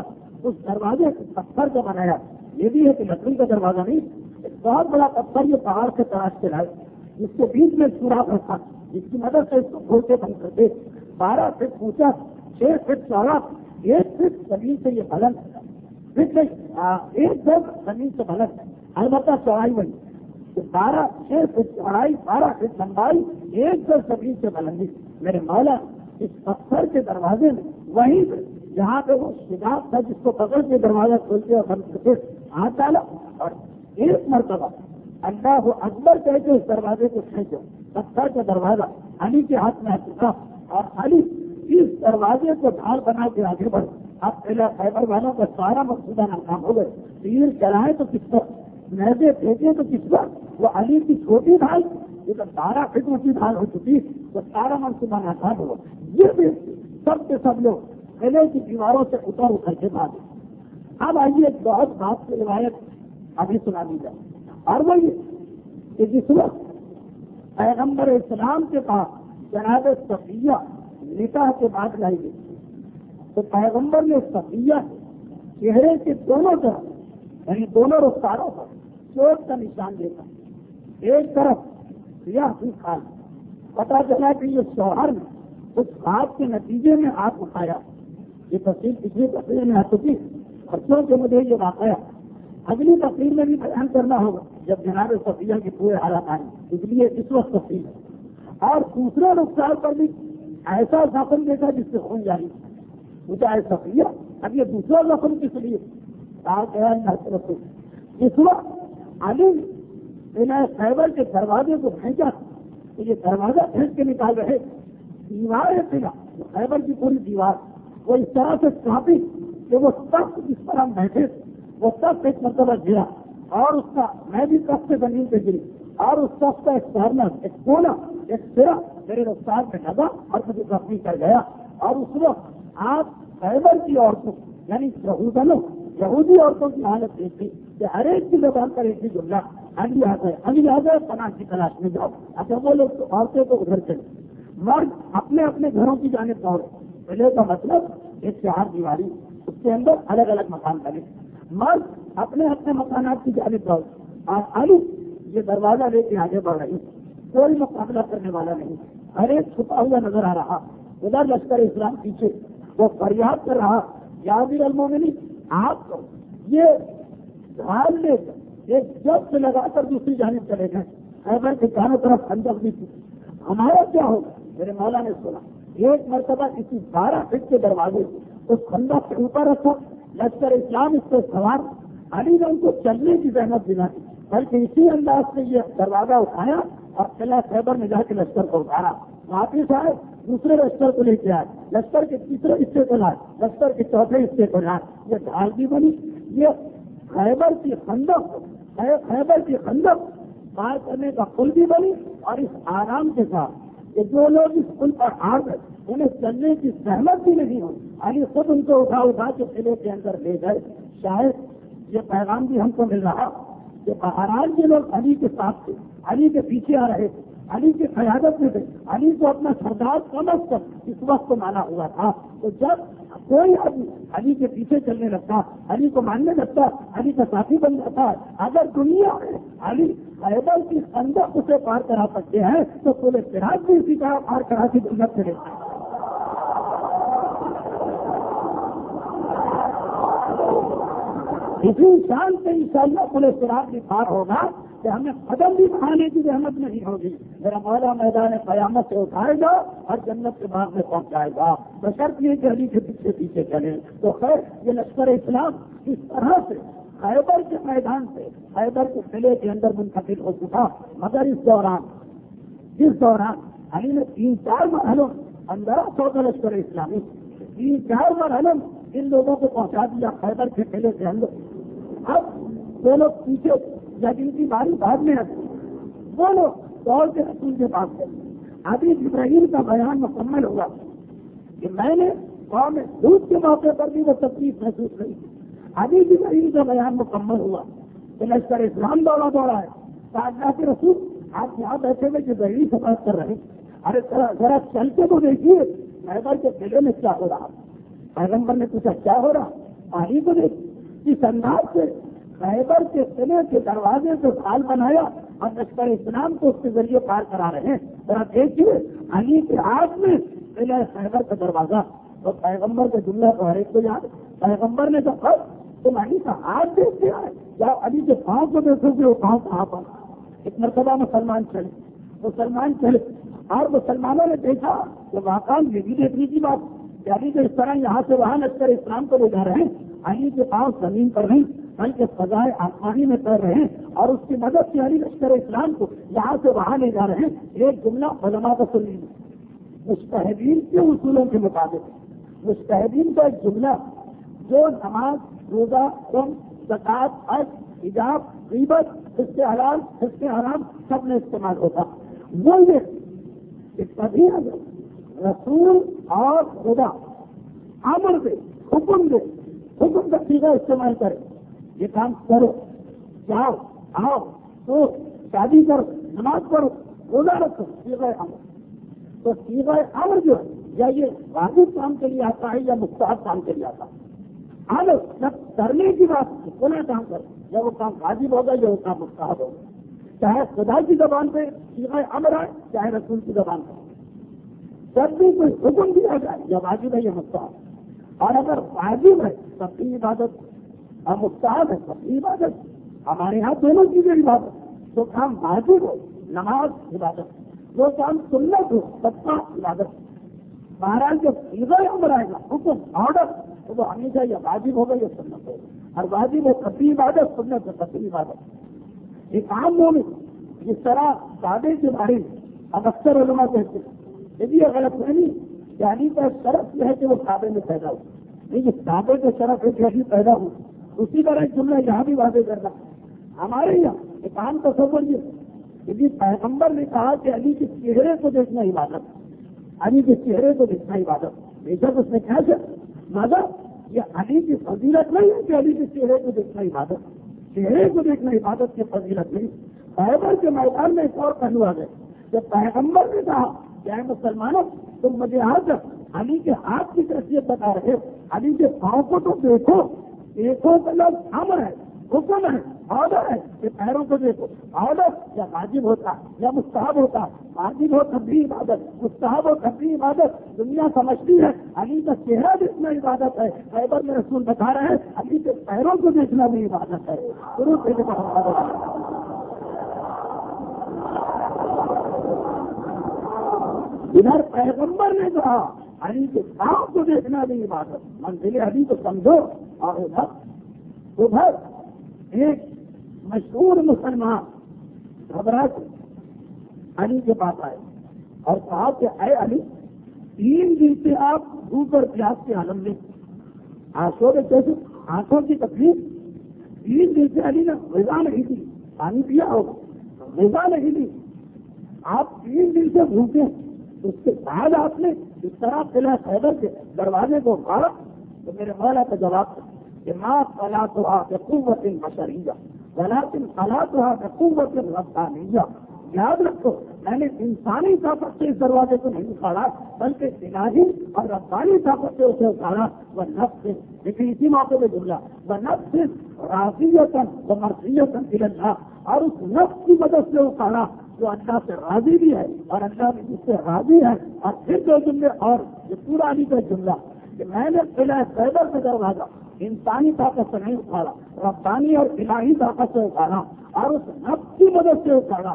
اس دروازے پتھر کا بنایا، یہ بھی ہے کہ لکڑی کا دروازہ نہیں، ایک بہت بڑا پتھر یہ پہاڑ سے تراش کے لائے، جس کے بیچ میں سوراخ رکھا، جس کی مدد سے اس کو کھولتے بند کرتے، بارہ فٹ اونچا، چھ فٹ چوڑا، ایک فٹ زمین سے یہ بلند، فٹ ایک فٹ زمین سے بلند، البتہ چوڑائی بنی بارہ چھ فٹ چوڑائی، بارہ فٹ لمبائی، ایک فٹ زمین سے بلندی۔ میرے مولا اس پتھر کے دروازے میں وہیں پہ جہاں پہ وہ شگاف تھا جس کو پکڑ کے دروازہ کھولتے اور بند کرتے ہاتھ ڈالا اور ایک مرتبہ اللہ اکبر کہہ کے اس دروازے کو کھینچو، پتھر کا دروازہ علی کے ہاتھ میں آ چکا اور علی اس دروازے کو ڈھال بنا کے آگے بڑھ۔ اب پہلا خیبر والوں کا سارا مقصودہ ناکام ہو گئے، تیر چلائے تو کس پر، میدے پھینکے تو کس پر، وہ علی کی چھوٹی ڈھال یہ تو بارہ فٹ اونچی ڈھال ہو چکی، تو سارا منصوبہ ناکام ہوا۔ یہ بھی سب کے سب لوگ قلعے کی دیواروں سے اتر اتر کے بھاگے۔ اب آئیے ایک بہت بات کی روایت ابھی سنا دی جائے، اور وہ یہ کہ جس وقت پیغمبر اسلام کے پاس جناب صفیہ نکاح کے بعد لائی گئی تو پیغمبر نے صفیہ چہرے کے دونوں طرف یعنی دونوں رخساروں پر چوٹ کا نشان دیکھا، ایک طرف سیاہ کی کھال، پتا چلا کہ یہ شوہر نے اس بات کے نتیجے میں ہاتھ اٹھایا۔ یہ تفصیل پچھلی تقریر میں آ چکی، بچوں کے مجھے یہ واقعہ اگلی تقریر میں بھی بیان کرنا ہوگا جب جناب صفیہ کی پورے حالات آئیں، اس لیے اس وقت تفصیل ہے۔ اور دوسرے رخسار پر بھی ایسا زخم دیکھا جس سے خون جاری پوچھا ہے صفیہ اب یہ دوسرا زخم کس لیے؟ اس وقت علی نے خیبر کے دروازے کو پھینکا تو یہ دروازہ پھینک کے نکال رہے، دیوار پھینکا خیبر کی پوری دیوار وہ اس طرح سے کانپی کہ وہ تخت جس پر ہم بیٹھے وہ تخت ایک مرتبہ گرا اور اس کا میں بھی تخت سے زمین پہ گری اور اس تخت کا ایک کارنر ایک کونا ایک سرا میرے رفتار میں لگا اور مجھے زخمی کر گیا۔ اور اس وقت آپ خیبر کی عورتوں یعنی یہودنوں یہودی عورتوں کی حالت دیکھی کہ ہر ایک کی زبان پر ایک ہی جملہ علی آ گئے علی آ گئے پناہ کی تلاش میں جاؤ۔ اچھا وہ لوگ تو عورتیں تو ادھر چلے، مرد اپنے اپنے گھروں کی جانب دوڑے، پہلے کا مطلب ایک چار دیواری اس کے اندر الگ الگ مکان بنے، مرد اپنے اپنے مکانات کی جانب دوڑے اور علی یہ دروازہ لے کے آگے بڑھ رہی، کوئی مقابلہ کرنے والا نہیں، ہر ایک چھپا ہوا نظر آ رہا، ادھر لشکر اسلام پیچھے وہ فریاد کر رہا یا امیر المومنین آپ کو یہ ڈھال لے کر ایک جب سے لگا کر دوسری جانب چلے گئے، خیبر کے چاروں طرف خندق بھی تھی، ہمارا کیا ہوگا؟ میرے مولا نے سنا ایک مرتبہ کسی بارہ فٹ کے دروازے اس خندق کے اوپر رکھا، لشکر اسلام اس پہ سوار، علی نے ان کو چلنے کی زحمت دلائی بلکہ اسی انداز سے یہ دروازہ اٹھایا اور قلعہ خیبر میں جا کے لشکر کو اتارا، واپس آئے دوسرے لشکر کو لے کے آئے، لشکر کے تیسرے حصے کو لائے، لشکر کے چوتھے حصے کو لائے، یہ ڈھال بھی بنی، یہ خیبر کی خندق خیبر کی خندق پار کرنے کا پل بھی بنی، اور اس آرام کے ساتھ کہ جو لوگ اس پل پر آ گئے انہیں چلنے کی زحمت بھی نہیں ہوئی، علی خود ان کو اٹھا اٹھا کے قلعے کے اندر لے گئے۔ شاید یہ پیغام بھی ہم کو مل رہا کہ بہرحال یہ لوگ علی کے ساتھ تھے، علی کے پیچھے آ رہے تھے، علی کی قیادت میں تھے، علی کو اپنا سردار سمجھ کر اس وقت کو مانا ہوا تھا۔ تو جب کوئی آدمی علی کے پیچھے چلنے لگتا، علی کو ماننے لگتا، علی کا ساتھی بن جاتا، اگر دنیا میں علی خیبر کی خندق اسے پار کرا سکتے ہیں تو پورے صراط بھی اسی طرح پار کرا کے جنت سے لیتا ہے۔ اسی شان سے انشاءاللہ پورے صراط بھی پار ہوگا کہ ہمیں قدم بھی کھانے کی زحمت نہیں ہوگی، میرا مولا میدان قیامت سے اٹھائے گا اور جنت کے باغ میں پہنچائے گا، بشرط یہ کہ علی کے پیچھے پیچھے چلے۔ تو خیر یہ لشکر اسلام اس طرح سے خیبر کے میدان سے خیبر کے قلعے کے اندر منتقل ہو چکا، مگر اس دوران جس دوران علی نے تین چار مرحلوں اندر سوچا لشکر اسلامی تین چار مرحلوں ان لوگوں کو پہنچا دیا خیبر کے قلعے کے اندر۔ اب وہ لوگ پیچھے یا جن کی باری بعد میں آتی وہ لوگ دوڑ کے رسول کے پاس گئے، ابھی ابراہیم کا بیان مکمل ہوا کہ میں نے قوم دودھ کے موقع پر بھی وہ تکلیف محسوس نہیں کی، ابھی ابراہیم کا بیان مکمل ہوا کہ لشکر اسلام دوڑا دوڑا ہے، اللہ کے رسول آپ یہاں بیٹھے ہوئے جو ظہری سے بات کر رہے ہیں، ارے ذرا چل کے تو دیکھیے خیبر کے قلعے میں کیا ہو رہا۔ پیغمبر نے پوچھا کیا ہو رہا؟ پانی کو دیکھ کس انداز سے خیبر کے قلعے کے دروازے کو سال بنایا اور لشکر اسلام کو اس کے ذریعے پار کرا رہے ہیں. ذرا دیکھیے علی کے ہاتھ میں قلعہ خیبر کا دروازہ. تو پیغمبر کے جملہ کو ہر ایک کو یاد. پیغمبر نے کہا تم علی کا ہاتھ دیکھتے آئے یا علی کے پاؤں کو دیکھو گے وہ پاؤں کہاں پر. ایک مرتبہ مسلمان چلے مسلمان چلے اور مسلمانوں نے دیکھا کہ واقعہ یہ بھی دیکھنے کی بات کہ علی جو اس طرح یہاں سے وہاں لشکر اسلام کو لے جا رہے ہیں علی کے پاؤں زمین پر نہیں بلکہ فضائے آسمانی میں تیر رہے ہیں اور اس کی مدد سے علی لشکر اسلام کو یہاں سے وہاں لے جا رہے ہیں. ایک جملہ علماء کا سن لیجیے مجتہدین کے اصولوں کے مطابق مجتہدین کا ایک جملہ جو نماز روزہ قوم زکات حج حجاب غیبت حص حلال حص حرام سب میں استعمال ہوتا وہ یہ کہ کبھی اگر رسول اور خدا امر دے حکم دے حکم کا سیدھا استعمال کرے یہ کام کرو جاؤ آؤ تو شادی کرو نماز پڑھو روزہ رکھو سیدھا امر. تو سیدھا امر جو ہے یا یہ واجب کام کے لیے آتا ہے یا مستحب کام کے لیے آتا ہے. آلو جب کرنے کی بات کونا کام کرو یا وہ کام واجب ہوگا یا وہ کام مستحب ہوگا. چاہے خدا کی زبان پہ سیدھا امر ہے چاہے رسول کی زبان پہ جب بھی کوئی حکم دیا جائے یا واجب ہے یا مستحب. اور اگر واجب ہے تب کی عبادت اور مستحب ہے تب کی عبادت. ہمارے یہاں دونوں چیزیں عبادت. جو کام واجب ہو نماز عبادت جو کام سنت ہو سب کا عبادت. مہاراج جب سیدھا امر آئے گا حکم آرڈر تو وہ ہمیشہ یا واجب ہوگا یا سنت ہوگا. اور واجب ہے تب کی عبادت سنت ہے تب کی عبادت. ایک عام مومن جس طرح کعبے کے بارے میں اب اکثر علماء کہتے ہیں یدی یہ غلط نہیں کہ علی کا شرف یہ ہے کہ وہ کعبے میں پیدا ہو لیکن کعبے کا شرف ہے کہ علی پیدا ہو. اسی طرح ایک جملہ یہاں بھی واضح کرنا ہمارے یہاں ایک عام تصور یہ یدی پیغمبر نے کہا کہ علی کے چہرے کو دیکھنا عبادت علی کے چہرے کو دیکھنا عبادت. بے شک اس نے کیا مگر یہ علی کی فضیلت نہیں ہے کہ علی کے چہرے کو دیکھنا عبادت. چہرے کو دیکھنا عبادت کی فضیلت نہیں. خیبر کے میدان میں ایک اور پہلو آ گئے جب پیغمبر نے کہا کیا مسلمانوں تم مجھے آج علی کے ہاتھ کی کیفیت بتا رہے علی کے پاؤں کو تو دیکھو دیکھو کا لفظ امر ہے حکم ہے آرڈر ہے کہ پیروں کو دیکھو. آرڈر یا واجب ہوتا یا مستحب ہوتا. واجب ہو تب بھی عبادت مستحب ہو تب بھی عبادت. دنیا سمجھتی ہے علی کا چہرہ دیکھنا عبادت ہے. خیبر میں رسول بتا رہے ہیں علی کے پیروں کو دیکھنا بھی عبادت ہے. شروع سے ادھر پیغمبر نے کہا علی کے پاؤں کو دیکھنا بھی عبادت. منزل علی کو سمجھو. اور ادھر ادھر ایک مشہور مسلمان گھبرا کے علی کے پاس آئے اور کہا کہ اے علی تین دن سے آپ بھوک اور پیاس کے عالم میں آنکھوں میں کیسے آنکھوں کی تکلیف تین دن سے علی نے غذا نہیں دی پانی پیا ہوگا غذا نہیں دی آپ تین دن سے بھوکے اس کے بعد آپ نے اس طرح قلعہ خیبر کے دروازے کو مارا تو میرے مولا کا جواب تھا کہ ماں صلاتها بقوت بشریہ ولكن صلاتها بقوت ربانیہ. یاد رکھو میں نے انسانی طاقت سے اس دروازے کو نہیں اکھاڑا بلکہ الہی اور ربانی طاقت سے اسے اکھاڑا. وہ نفس سے لیکن اسی موقع پہ جملہ وہ نفس راضیتاً و مرضیتاً الی اللہ اور اس نفس کی مدد سے اکھاڑا جو اللہ سے راضی بھی ہے اور اللہ بھی اس سے راضی ہے. اور پھر دو جملے اور یہ پورا علی کا جملہ کہ میں نے قلعہ خیبر کا دروازہ انسانی طاقت سے نہیں اکھاڑا ربانی اور الہی طاقت سے اکھاڑا اور اس نفس کی مدد سے اکھاڑا.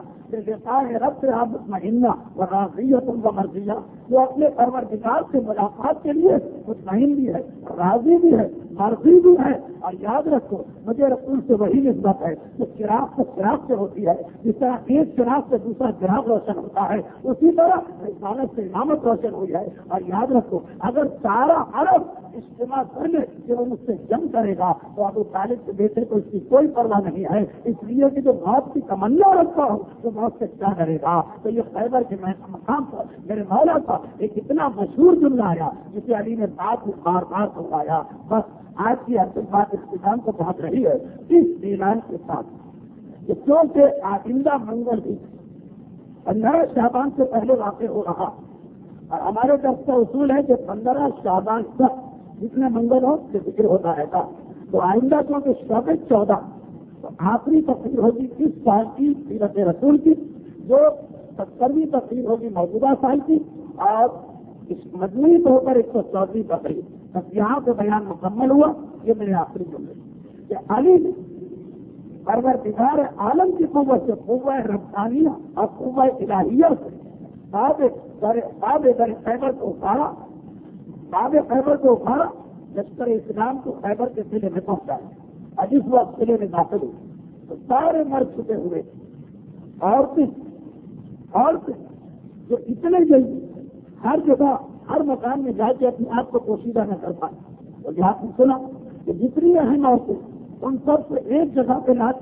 رب سے آپ مطمئنہ و راضیت و مرضیہ جو اپنے پروردگار سے ملاقات کے لیے مطمئن بھی ہے راضی بھی ہے مرضی بھی ہے. اور یاد رکھو مجھے رسول سے وہی نسبت ہے جو چراغ سے چراغ سے ہوتی ہے. جس طرح ایک چراغ سے دوسرا چراغ روشن ہوتا ہے اسی طرح رسالت سے امامت روشن ہوئی ہے. اور یاد رکھو اگر سارا عرب اجتماع کر لے کہ وہ مجھ سے جنگ کرے گا تو ابو طالب کے بیٹے کو اس کی کوئی پرواہ نہیں ہے. اس لیے کہ جو موت کی تمنا رکھتا ہو تو موت سے کیا کرے گا. تو یہ خیبر کے مقام پر میرے مولا کا ایک اتنا مشہور جملہ آیا جسے علی نے بات بار بار سنایا. بس آج کی ہر بات اختتام کو پہنچ رہی ہے اس اعلان کے ساتھ کہ کیونکہ آئندہ منگل بھی پندرہ شعبان سے پہلے واقع ہو رہا اور ہمارے درس کا اصول ہے کہ پندرہ شعبان تک جتنے منگل ہو سے ذکر ہوتا رہتا. تو آئندہ کیونکہ شب چودہ تو آخری تقریر ہوگی اس سال کی سیرت رسول کی، جو سترویں تقریر ہوگی موجودہ سال کی، اور اس مجموعی طور پر ایک سو چودہویں تقریر. بس یہاں پہ بیان مکمل ہوا. یہ میرے آخری جملے کہ علی پروردگار عالم کی قوت سے، قوت ربانیہ اور قوت الہیہ سے باب باب در خیبر کو اکھاڑا باب خیبر کو اکھاڑا لشکر اسلام کو خیبر کے قلعے میں پہنچایا. اور جس وقت قلعے میں داخل ہوئے تو سارے مر چکے ہوئے عورتیں عورتیں جو اتنے جلدی ہر جگہ ہر مکان میں جا کے اپنے آپ کو پوشیدہ نہ کر پائے. اور یہاں سے سنا کہ جتنی اہم عورتیں ان سب سے ایک جگہ پہ لا کے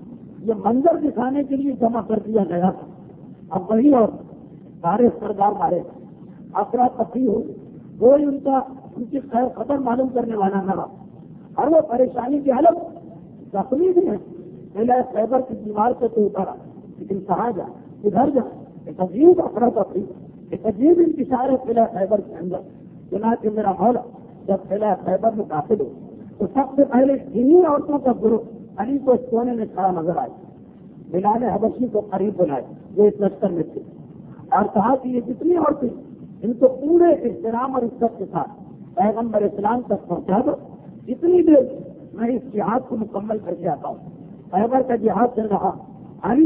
یہ منظر دکھانے کے لیے جمع کر دیا گیا تھا. اب وہی اور سارے سردار مارے افراتفری ہو، کوئی ان کا ان کی خیر خبر معلوم کرنے والا نہ رہا. اور وہ پریشانی کی حالت زخمی بھی ہے. پہلے خیبر کی دیوار سے تو اترا، لیکن کہاں جا ادھر جا. ایک عجیب افراتفری، ایک عجیب انتشار ہے قلعہ خیبر کے اندر. چنانچہ میرا مولا جب قلعہ خیبر میں داخل ہو تو سب سے پہلے انہیں عورتوں کا گروہ علی کو سونے میں کھڑا نظر آئے. بلال حبشی کو قریب بلائے جو اس لشکر میں تھے، اور کہا کہ یہ جتنی عورتیں ان کو پورے احترام اور عزت کے ساتھ پیغمبر اسلام تک پہنچا دو، اتنی دیر میں اس جہاد کو مکمل کر کے آتا ہوں. خیبر کا جہاد چل رہا. علی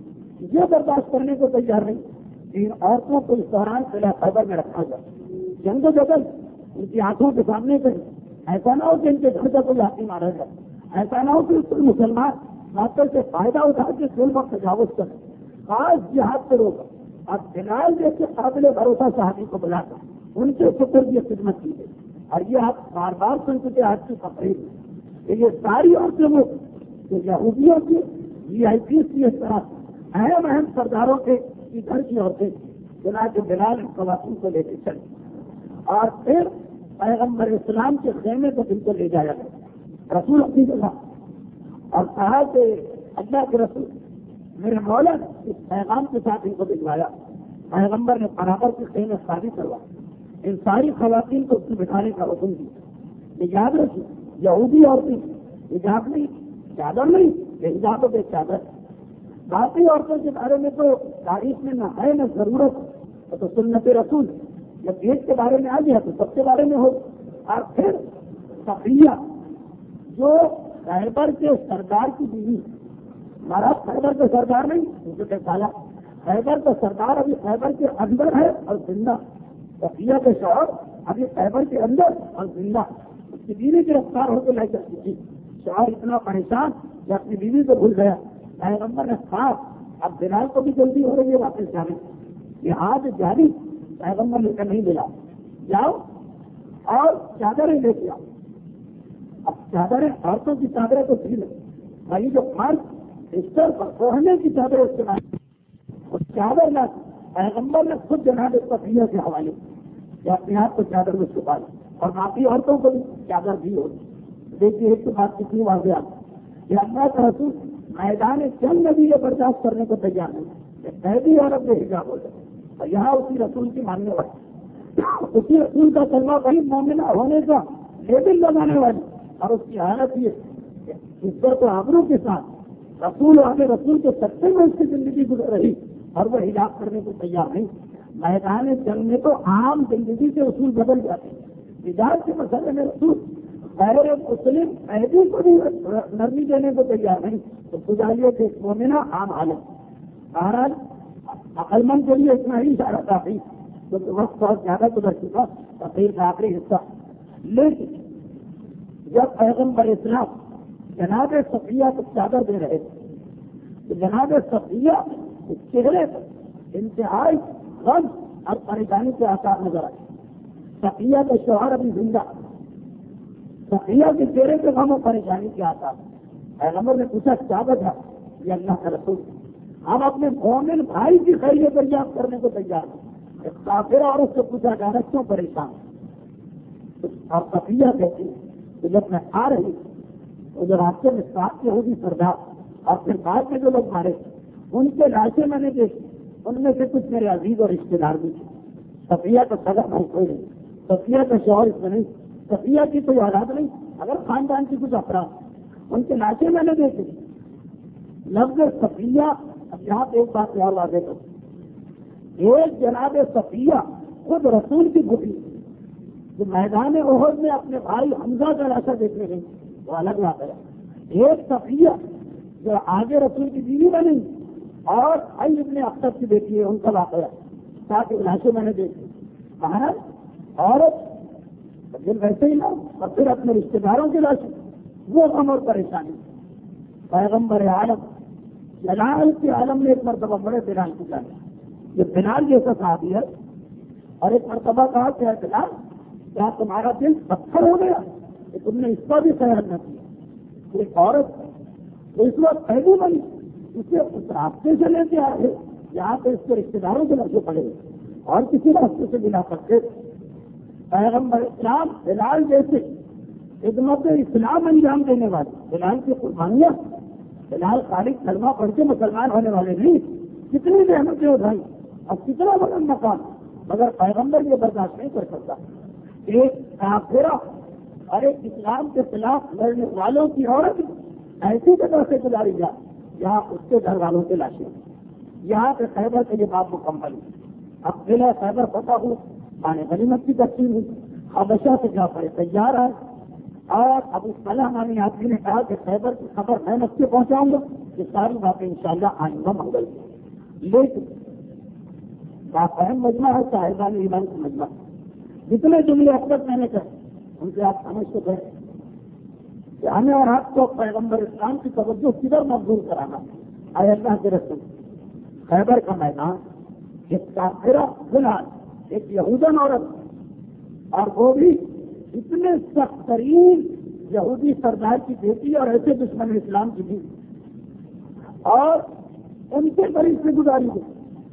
یہ برداشت کرنے کو تیار نہیں کہ ان عورتوں کو اس دوران قلعہ خیبر میں رکھا جائے. جنگ و جدل ان کی آنکھوں کے سامنے کریں. ایسا نہ ہو کہ ان کے گھر کا کوئی حاکم آ رہا ہے. ایسا نہ ہو کہ اس مسلمان ماتر سے فائدہ اٹھا کے ظلم اور تجاوز کریں. خاص جہاد سے روکا. اب بلال جیسے قابل بھروسہ صحابی کو بلا کر ان کے فکر کی خدمت کی گئی. اور یہ آپ بار بار سن چکے آج کی تقریر میں کہ یہ ساری عورتیں وہ جو یہودیوں کی وی آئی پی کی اس طرح اہم اہم سرداروں کے گھر کی عورتیں چنانچہ بلال ان خواتین کو لے کے چلے اور پھر پیغمبر اسلام کے خیمے کو ان کو لے جایا گیا. رسول اپنی جگہ اور کہا کہ اللہ کے رسول میرے مولا نے اس پیغام کے ساتھ ان کو بھجوایا. پیغمبر نے برابر کے خیمے شادی کروا. ان ساری خواتین کو اس میں بٹھانے کا حکم دیا. یہ یاد رکھیے یہودی عورتیں حجاب نہیں، چادر نہیں، یہ حجاب بے چادر. باقی عورتوں کے بارے میں تو تاریخ میں نہ ہے نہ ضرورت، تو سنت رسول جب دیش کے بارے میں آ گیا تو سب کے بارے میں ہو. اور پھر صفیہ جو خیبر کے سردار کی بیوی، ہمارا خیبر کا سردار نہیں ان کو کہا خیبر کا سردار ابھی خیبر کے اندر ہے اور زندہ. صفیہ کے شوہر ابھی خیبر کے اندر اور زندہ. اس کی بیوی گرفتار ہو کے لے کر چکی. شوہر اتنا پریشان کہ اپنی بیوی کو بھول گیا. پیغمبر نے کہا اب بلال کو بھی جلدی ہو رہی ہے واپس جانے. یہ آج جاری پیغمبر لے کر نہیں ملا. جاؤ اور چادریں لے کے آؤ. اب چادریں عورتوں کی چادریں تو سی لیں بھائی جو فرض استر پر پہننے کی چادریں استعمال اور چادر نہ پیغمبر نے خود جناب صفیہ کے حوالے کہ اپنے آپ کو چادر میں چھپا لیں اور باقی عورتوں کو بھی چادر دی ہوگی. دیکھیے ایک تو بات کتنی واضح کہ اللہ کا رسول میدان جنگ نبی یہ برداشت کرنے کو تیار نہیں. قیدی عورت میں حجاب ہو جائے اور یہاں اسی رسول کی ماننے والی اسی رسول کا کلمہ وہی مومنہ ہونے کا لیبل لگانے والی اور اس کی حالت یہ اس پر تو آبرو کے ساتھ رسول والے رسول کے سچے میں اس کی زندگی گزر رہی اور وہ حجاب کرنے کو تیار نہیں. میدان جنگ میں تو عام زندگی کے اصول بدل جاتے ہیں. حجاب کے مسئلے میں رسول غیر مسلم قیدی کو بھی نرمی دینے کو تیار نہیں. تو گزاریے کہ مومنہ عام حالت بہرحال عقل مند کے لیے اتنا ہی اشارہ کافی کیونکہ وقت بہت زیادہ گزر چکا. تقریر کا آخری حصہ لیکن جب پیغمبر اسلام جناب صفیہ کو چادر دے رہے تھے تو جناب صفیہ اس چہرے پر انتہائی غم اور پریشانی کے آثار نظر آئے. صفیہ کے شوہر ابھی زندہ، صفیہ کے چہرے پہ غم و پریشانی کے آثار. پیغمبر نے پوچھا کیا وجہ؟ یہ اللہ کا رسول ہم اپنے مومن بھائی کی خیریت دریافت کرنے کو تیار ہیں. کافر اور اس سے پوچھا جا رہا کیوں پریشان اور صفیہ کہتی کہ جب میں آ رہی تو جو راستے میں ساتھ کے ہوگی سردار اور پھر بعد میں جو لوگ مارے ان کے لاشیں میں نے دیکھی، ان میں سے کچھ میرے عزیز اور رشتے دار بھی تھے. صفیہ کا سگا بھائی کوئی نہیں، صفیہ کا شوہر اس میں نہیں. صفیہ کی کوئی اولاد نہیں، اگر خاندان کی کچھ افراد ان کے لاشیں میں نے دیکھے. لفظ صفیہ، اب یہاں پہ ایک بات اور واضح کروں. ایک جناب صفیہ خود رسول کی بیٹی جو میدان احد میں اپنے بھائی حمزہ کا لاشا دیکھنے گئی، وہ الگ بات ہے. ایک صفیہ جو آگے رسول کی بیوی بنی اور علی ابن اختر کی بیٹی ہے، ان کا واقعہ تاکہ لاشیں میں نے دیکھی. مہاراج عورت لیکن ویسے ہی نہ، اور پھر اپنے رشتے داروں کی لاشیں، وہ غم اور پریشانی. پیغمبر عالم جلال کے عالم نے ایک مرتبہ بڑے بلال کی جانے، یہ بلال جیسا صحابی ہے، اور ایک مرتبہ کہا کہ بلال کیا تمہارا دل پتھر ہو گیا کہ تم نے اس کا بھی خیال نہ کیا. ایک عورت اس وقت پہلو بنی، اسے اس راستے سے لے کے آئے جہاں پہ اس کے رشتے داروں کے لاشیں پڑے اور کسی راستے سے بنا کرتے. پیغمبر اسلام بلال جیسے خدمت اسلام انجام دینے والے، بلال کی قربانیاں، بلال خالق کلمہ پڑھ کے مسلمان ہونے والے نہیں، کتنی رحمتیں اٹھائی اور کتنا بلند مقام، مگر پیغمبر یہ برداشت نہیں کر سکتا. ایک کافرہ اور ایک اسلام کے خلاف لڑنے والوں کی عورت ایسی جگہ سے گزاری جائے جہاں اس کے گھر والوں کے لاشیں. یہاں پہ خیبر کے یہ بات مکمل ہے. اب قلعہ خیبر فتح ہو، پانے غنیمت کی تقسیم ہوئی، حبشہ سے جا پڑے تیار آئے، اور ابو صالح نامی آدمی نے کہا کہ خیبر کی خبر میں نفس سے پہنچاؤں گا. یہ ساری باتیں انشاءاللہ آئندہ منگل کی. لیکن بات اہم مجمع ہے، صاحبان ایمان کی مجمع. جتنے جملے اب تک میں نے کہے ان سے آپ سمجھ تو گئے کہ ہمیں اور آپ کو پیغمبر اسلام کی توجہ کدھر مبزور کرانا. اے اللہ کے رسول، خیبر کا میدان، ایک کافرہ بلال، ایک یہودن عورت، اور وہ بھی اتنے سخت ترین یہودی سردار کی بیٹی اور ایسے دشمن اسلام کی بھی، اور ان کے قریب سے گزاری گئی.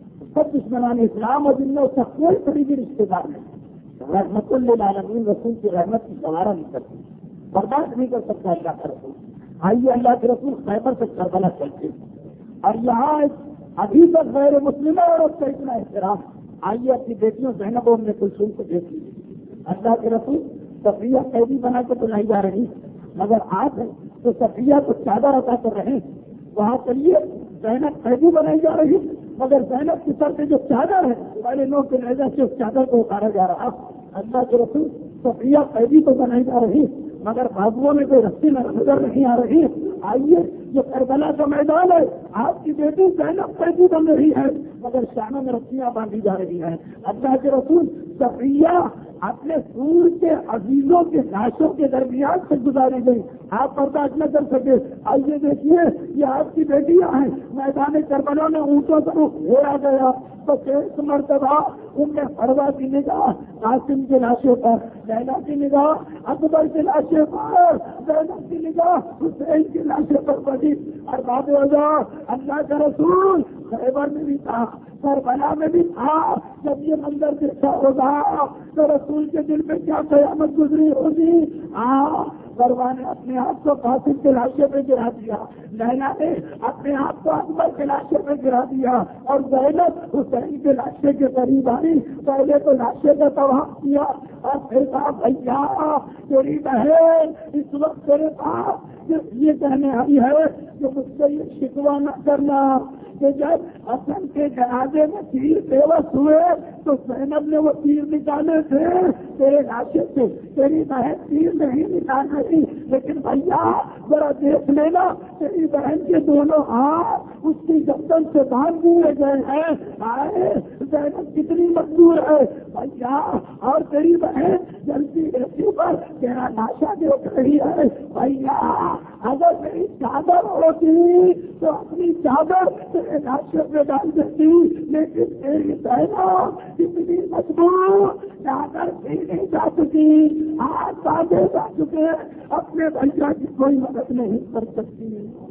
سب دشمنان اسلام اور جن میں اس کا کوئی قریبی رشتے دار نہیں. رحمت للعالمین رسول کی رحمت کی گوارا نہیں کرتی، برداشت نہیں کر سکتا اللہ کا رسول. آئیے اللہ کے رسول خیبر سے کربلا چلتے، اور یہاں ابھی تک غیر مسلم عورت کا اتنا احترام. آئیے اپنی بیٹیوں زینب و ام کلثوم کو دیکھ لیجیے. اللہ کے رسول صفیہ قیدی بنا کے تو لائی جا رہی، مگر آپ ہیں تو صفیہ کو چادر عطا کر رہے ہیں. وہاں چلیے زینب قیدی بنائی جا رہی، مگر زینب کی سر پہ جو چادر ہے والے لوگ کے نظر سے اس چادر کو اتارا جا رہا. اللہ کے رسول صفیہ قیدی تو بنائی جا رہی، مگر بازوؤں میں کوئی رسی نظر نہیں آ رہی. آئیے جو کربلا کا میدان ہے، آپ کی بیٹی زینب قیدی بن رہی ہے، مگر شانوں میں رسیاں باندھی جا رہی ہیں. اللہ کے رسول صفیہ اپنے سور کے عزیزوں کے لاشوں کے درمیان سے گزاری گئی، آپ برداشت نہ کر سکے. آئیے دیکھیے یہ آپ کی بیٹیاں ہیں، میدان کربلا میں اونٹوں سے گھوڑا گیا تو ایک مرتبہ ان میں فروا کی نگاہ قاسم کے لاشوں پر، لیلا کی نگاہ اکبر کے لاشے پر، زینب کی نگاہ حسین کی لاشے پر پڑی. اور بعد اللہ کا رسول خیبر میں بھی تھا، کربلا میں بھی تھا. جب یہ منظر دیکھا ہوگا تو رسول کے دل میں کیا قیامت گزری ہوگی. ہاں کروا نے اپنے آپ کو قاسم کے لاشے پہ گرا دیا، لیلا نے اپنے آپ کو اکبر کے لاشے پہ گرا دیا، اور زینب حسین کے لاشے کے قریب آئی. پہلے تو لاشے کا طواف کیا اور پھر کہا بھیا تیری بہن اس وقت تیرے پاس یہ کہنے آئی ہے کہ مجھ سے یہ شکوہ نہ کرنا کہ جب حسن کے جنازے میں تیر بےوس ہوئے تو زینب نے وہ تیر نکالے تھے تیرے لاشے سے، تیری بہن تیر نہیں نکال رہی. لیکن بھیا ذرا دیکھ لینا تیری بہن کے دونوں ہاتھ اس کی گردن سے باندھ دیے گئے ہیں. آئے زینب کتنی مزدور ہے بھیا، اور تیری بہن جلدی ایسی پر تیرا لاشا دیکھ رہی ہے. بھیا اگر میری چادر ہوتی تو اپنی چادر تیرے لاشے پہ ڈال دیتی، لیکن تیری بہنا کتنی مجبور، چادر بھی نہیں جا سکی، ہاتھ باندھے جا چکے، اپنے بھیا کی کوئی مدد نہیں کر سکتی.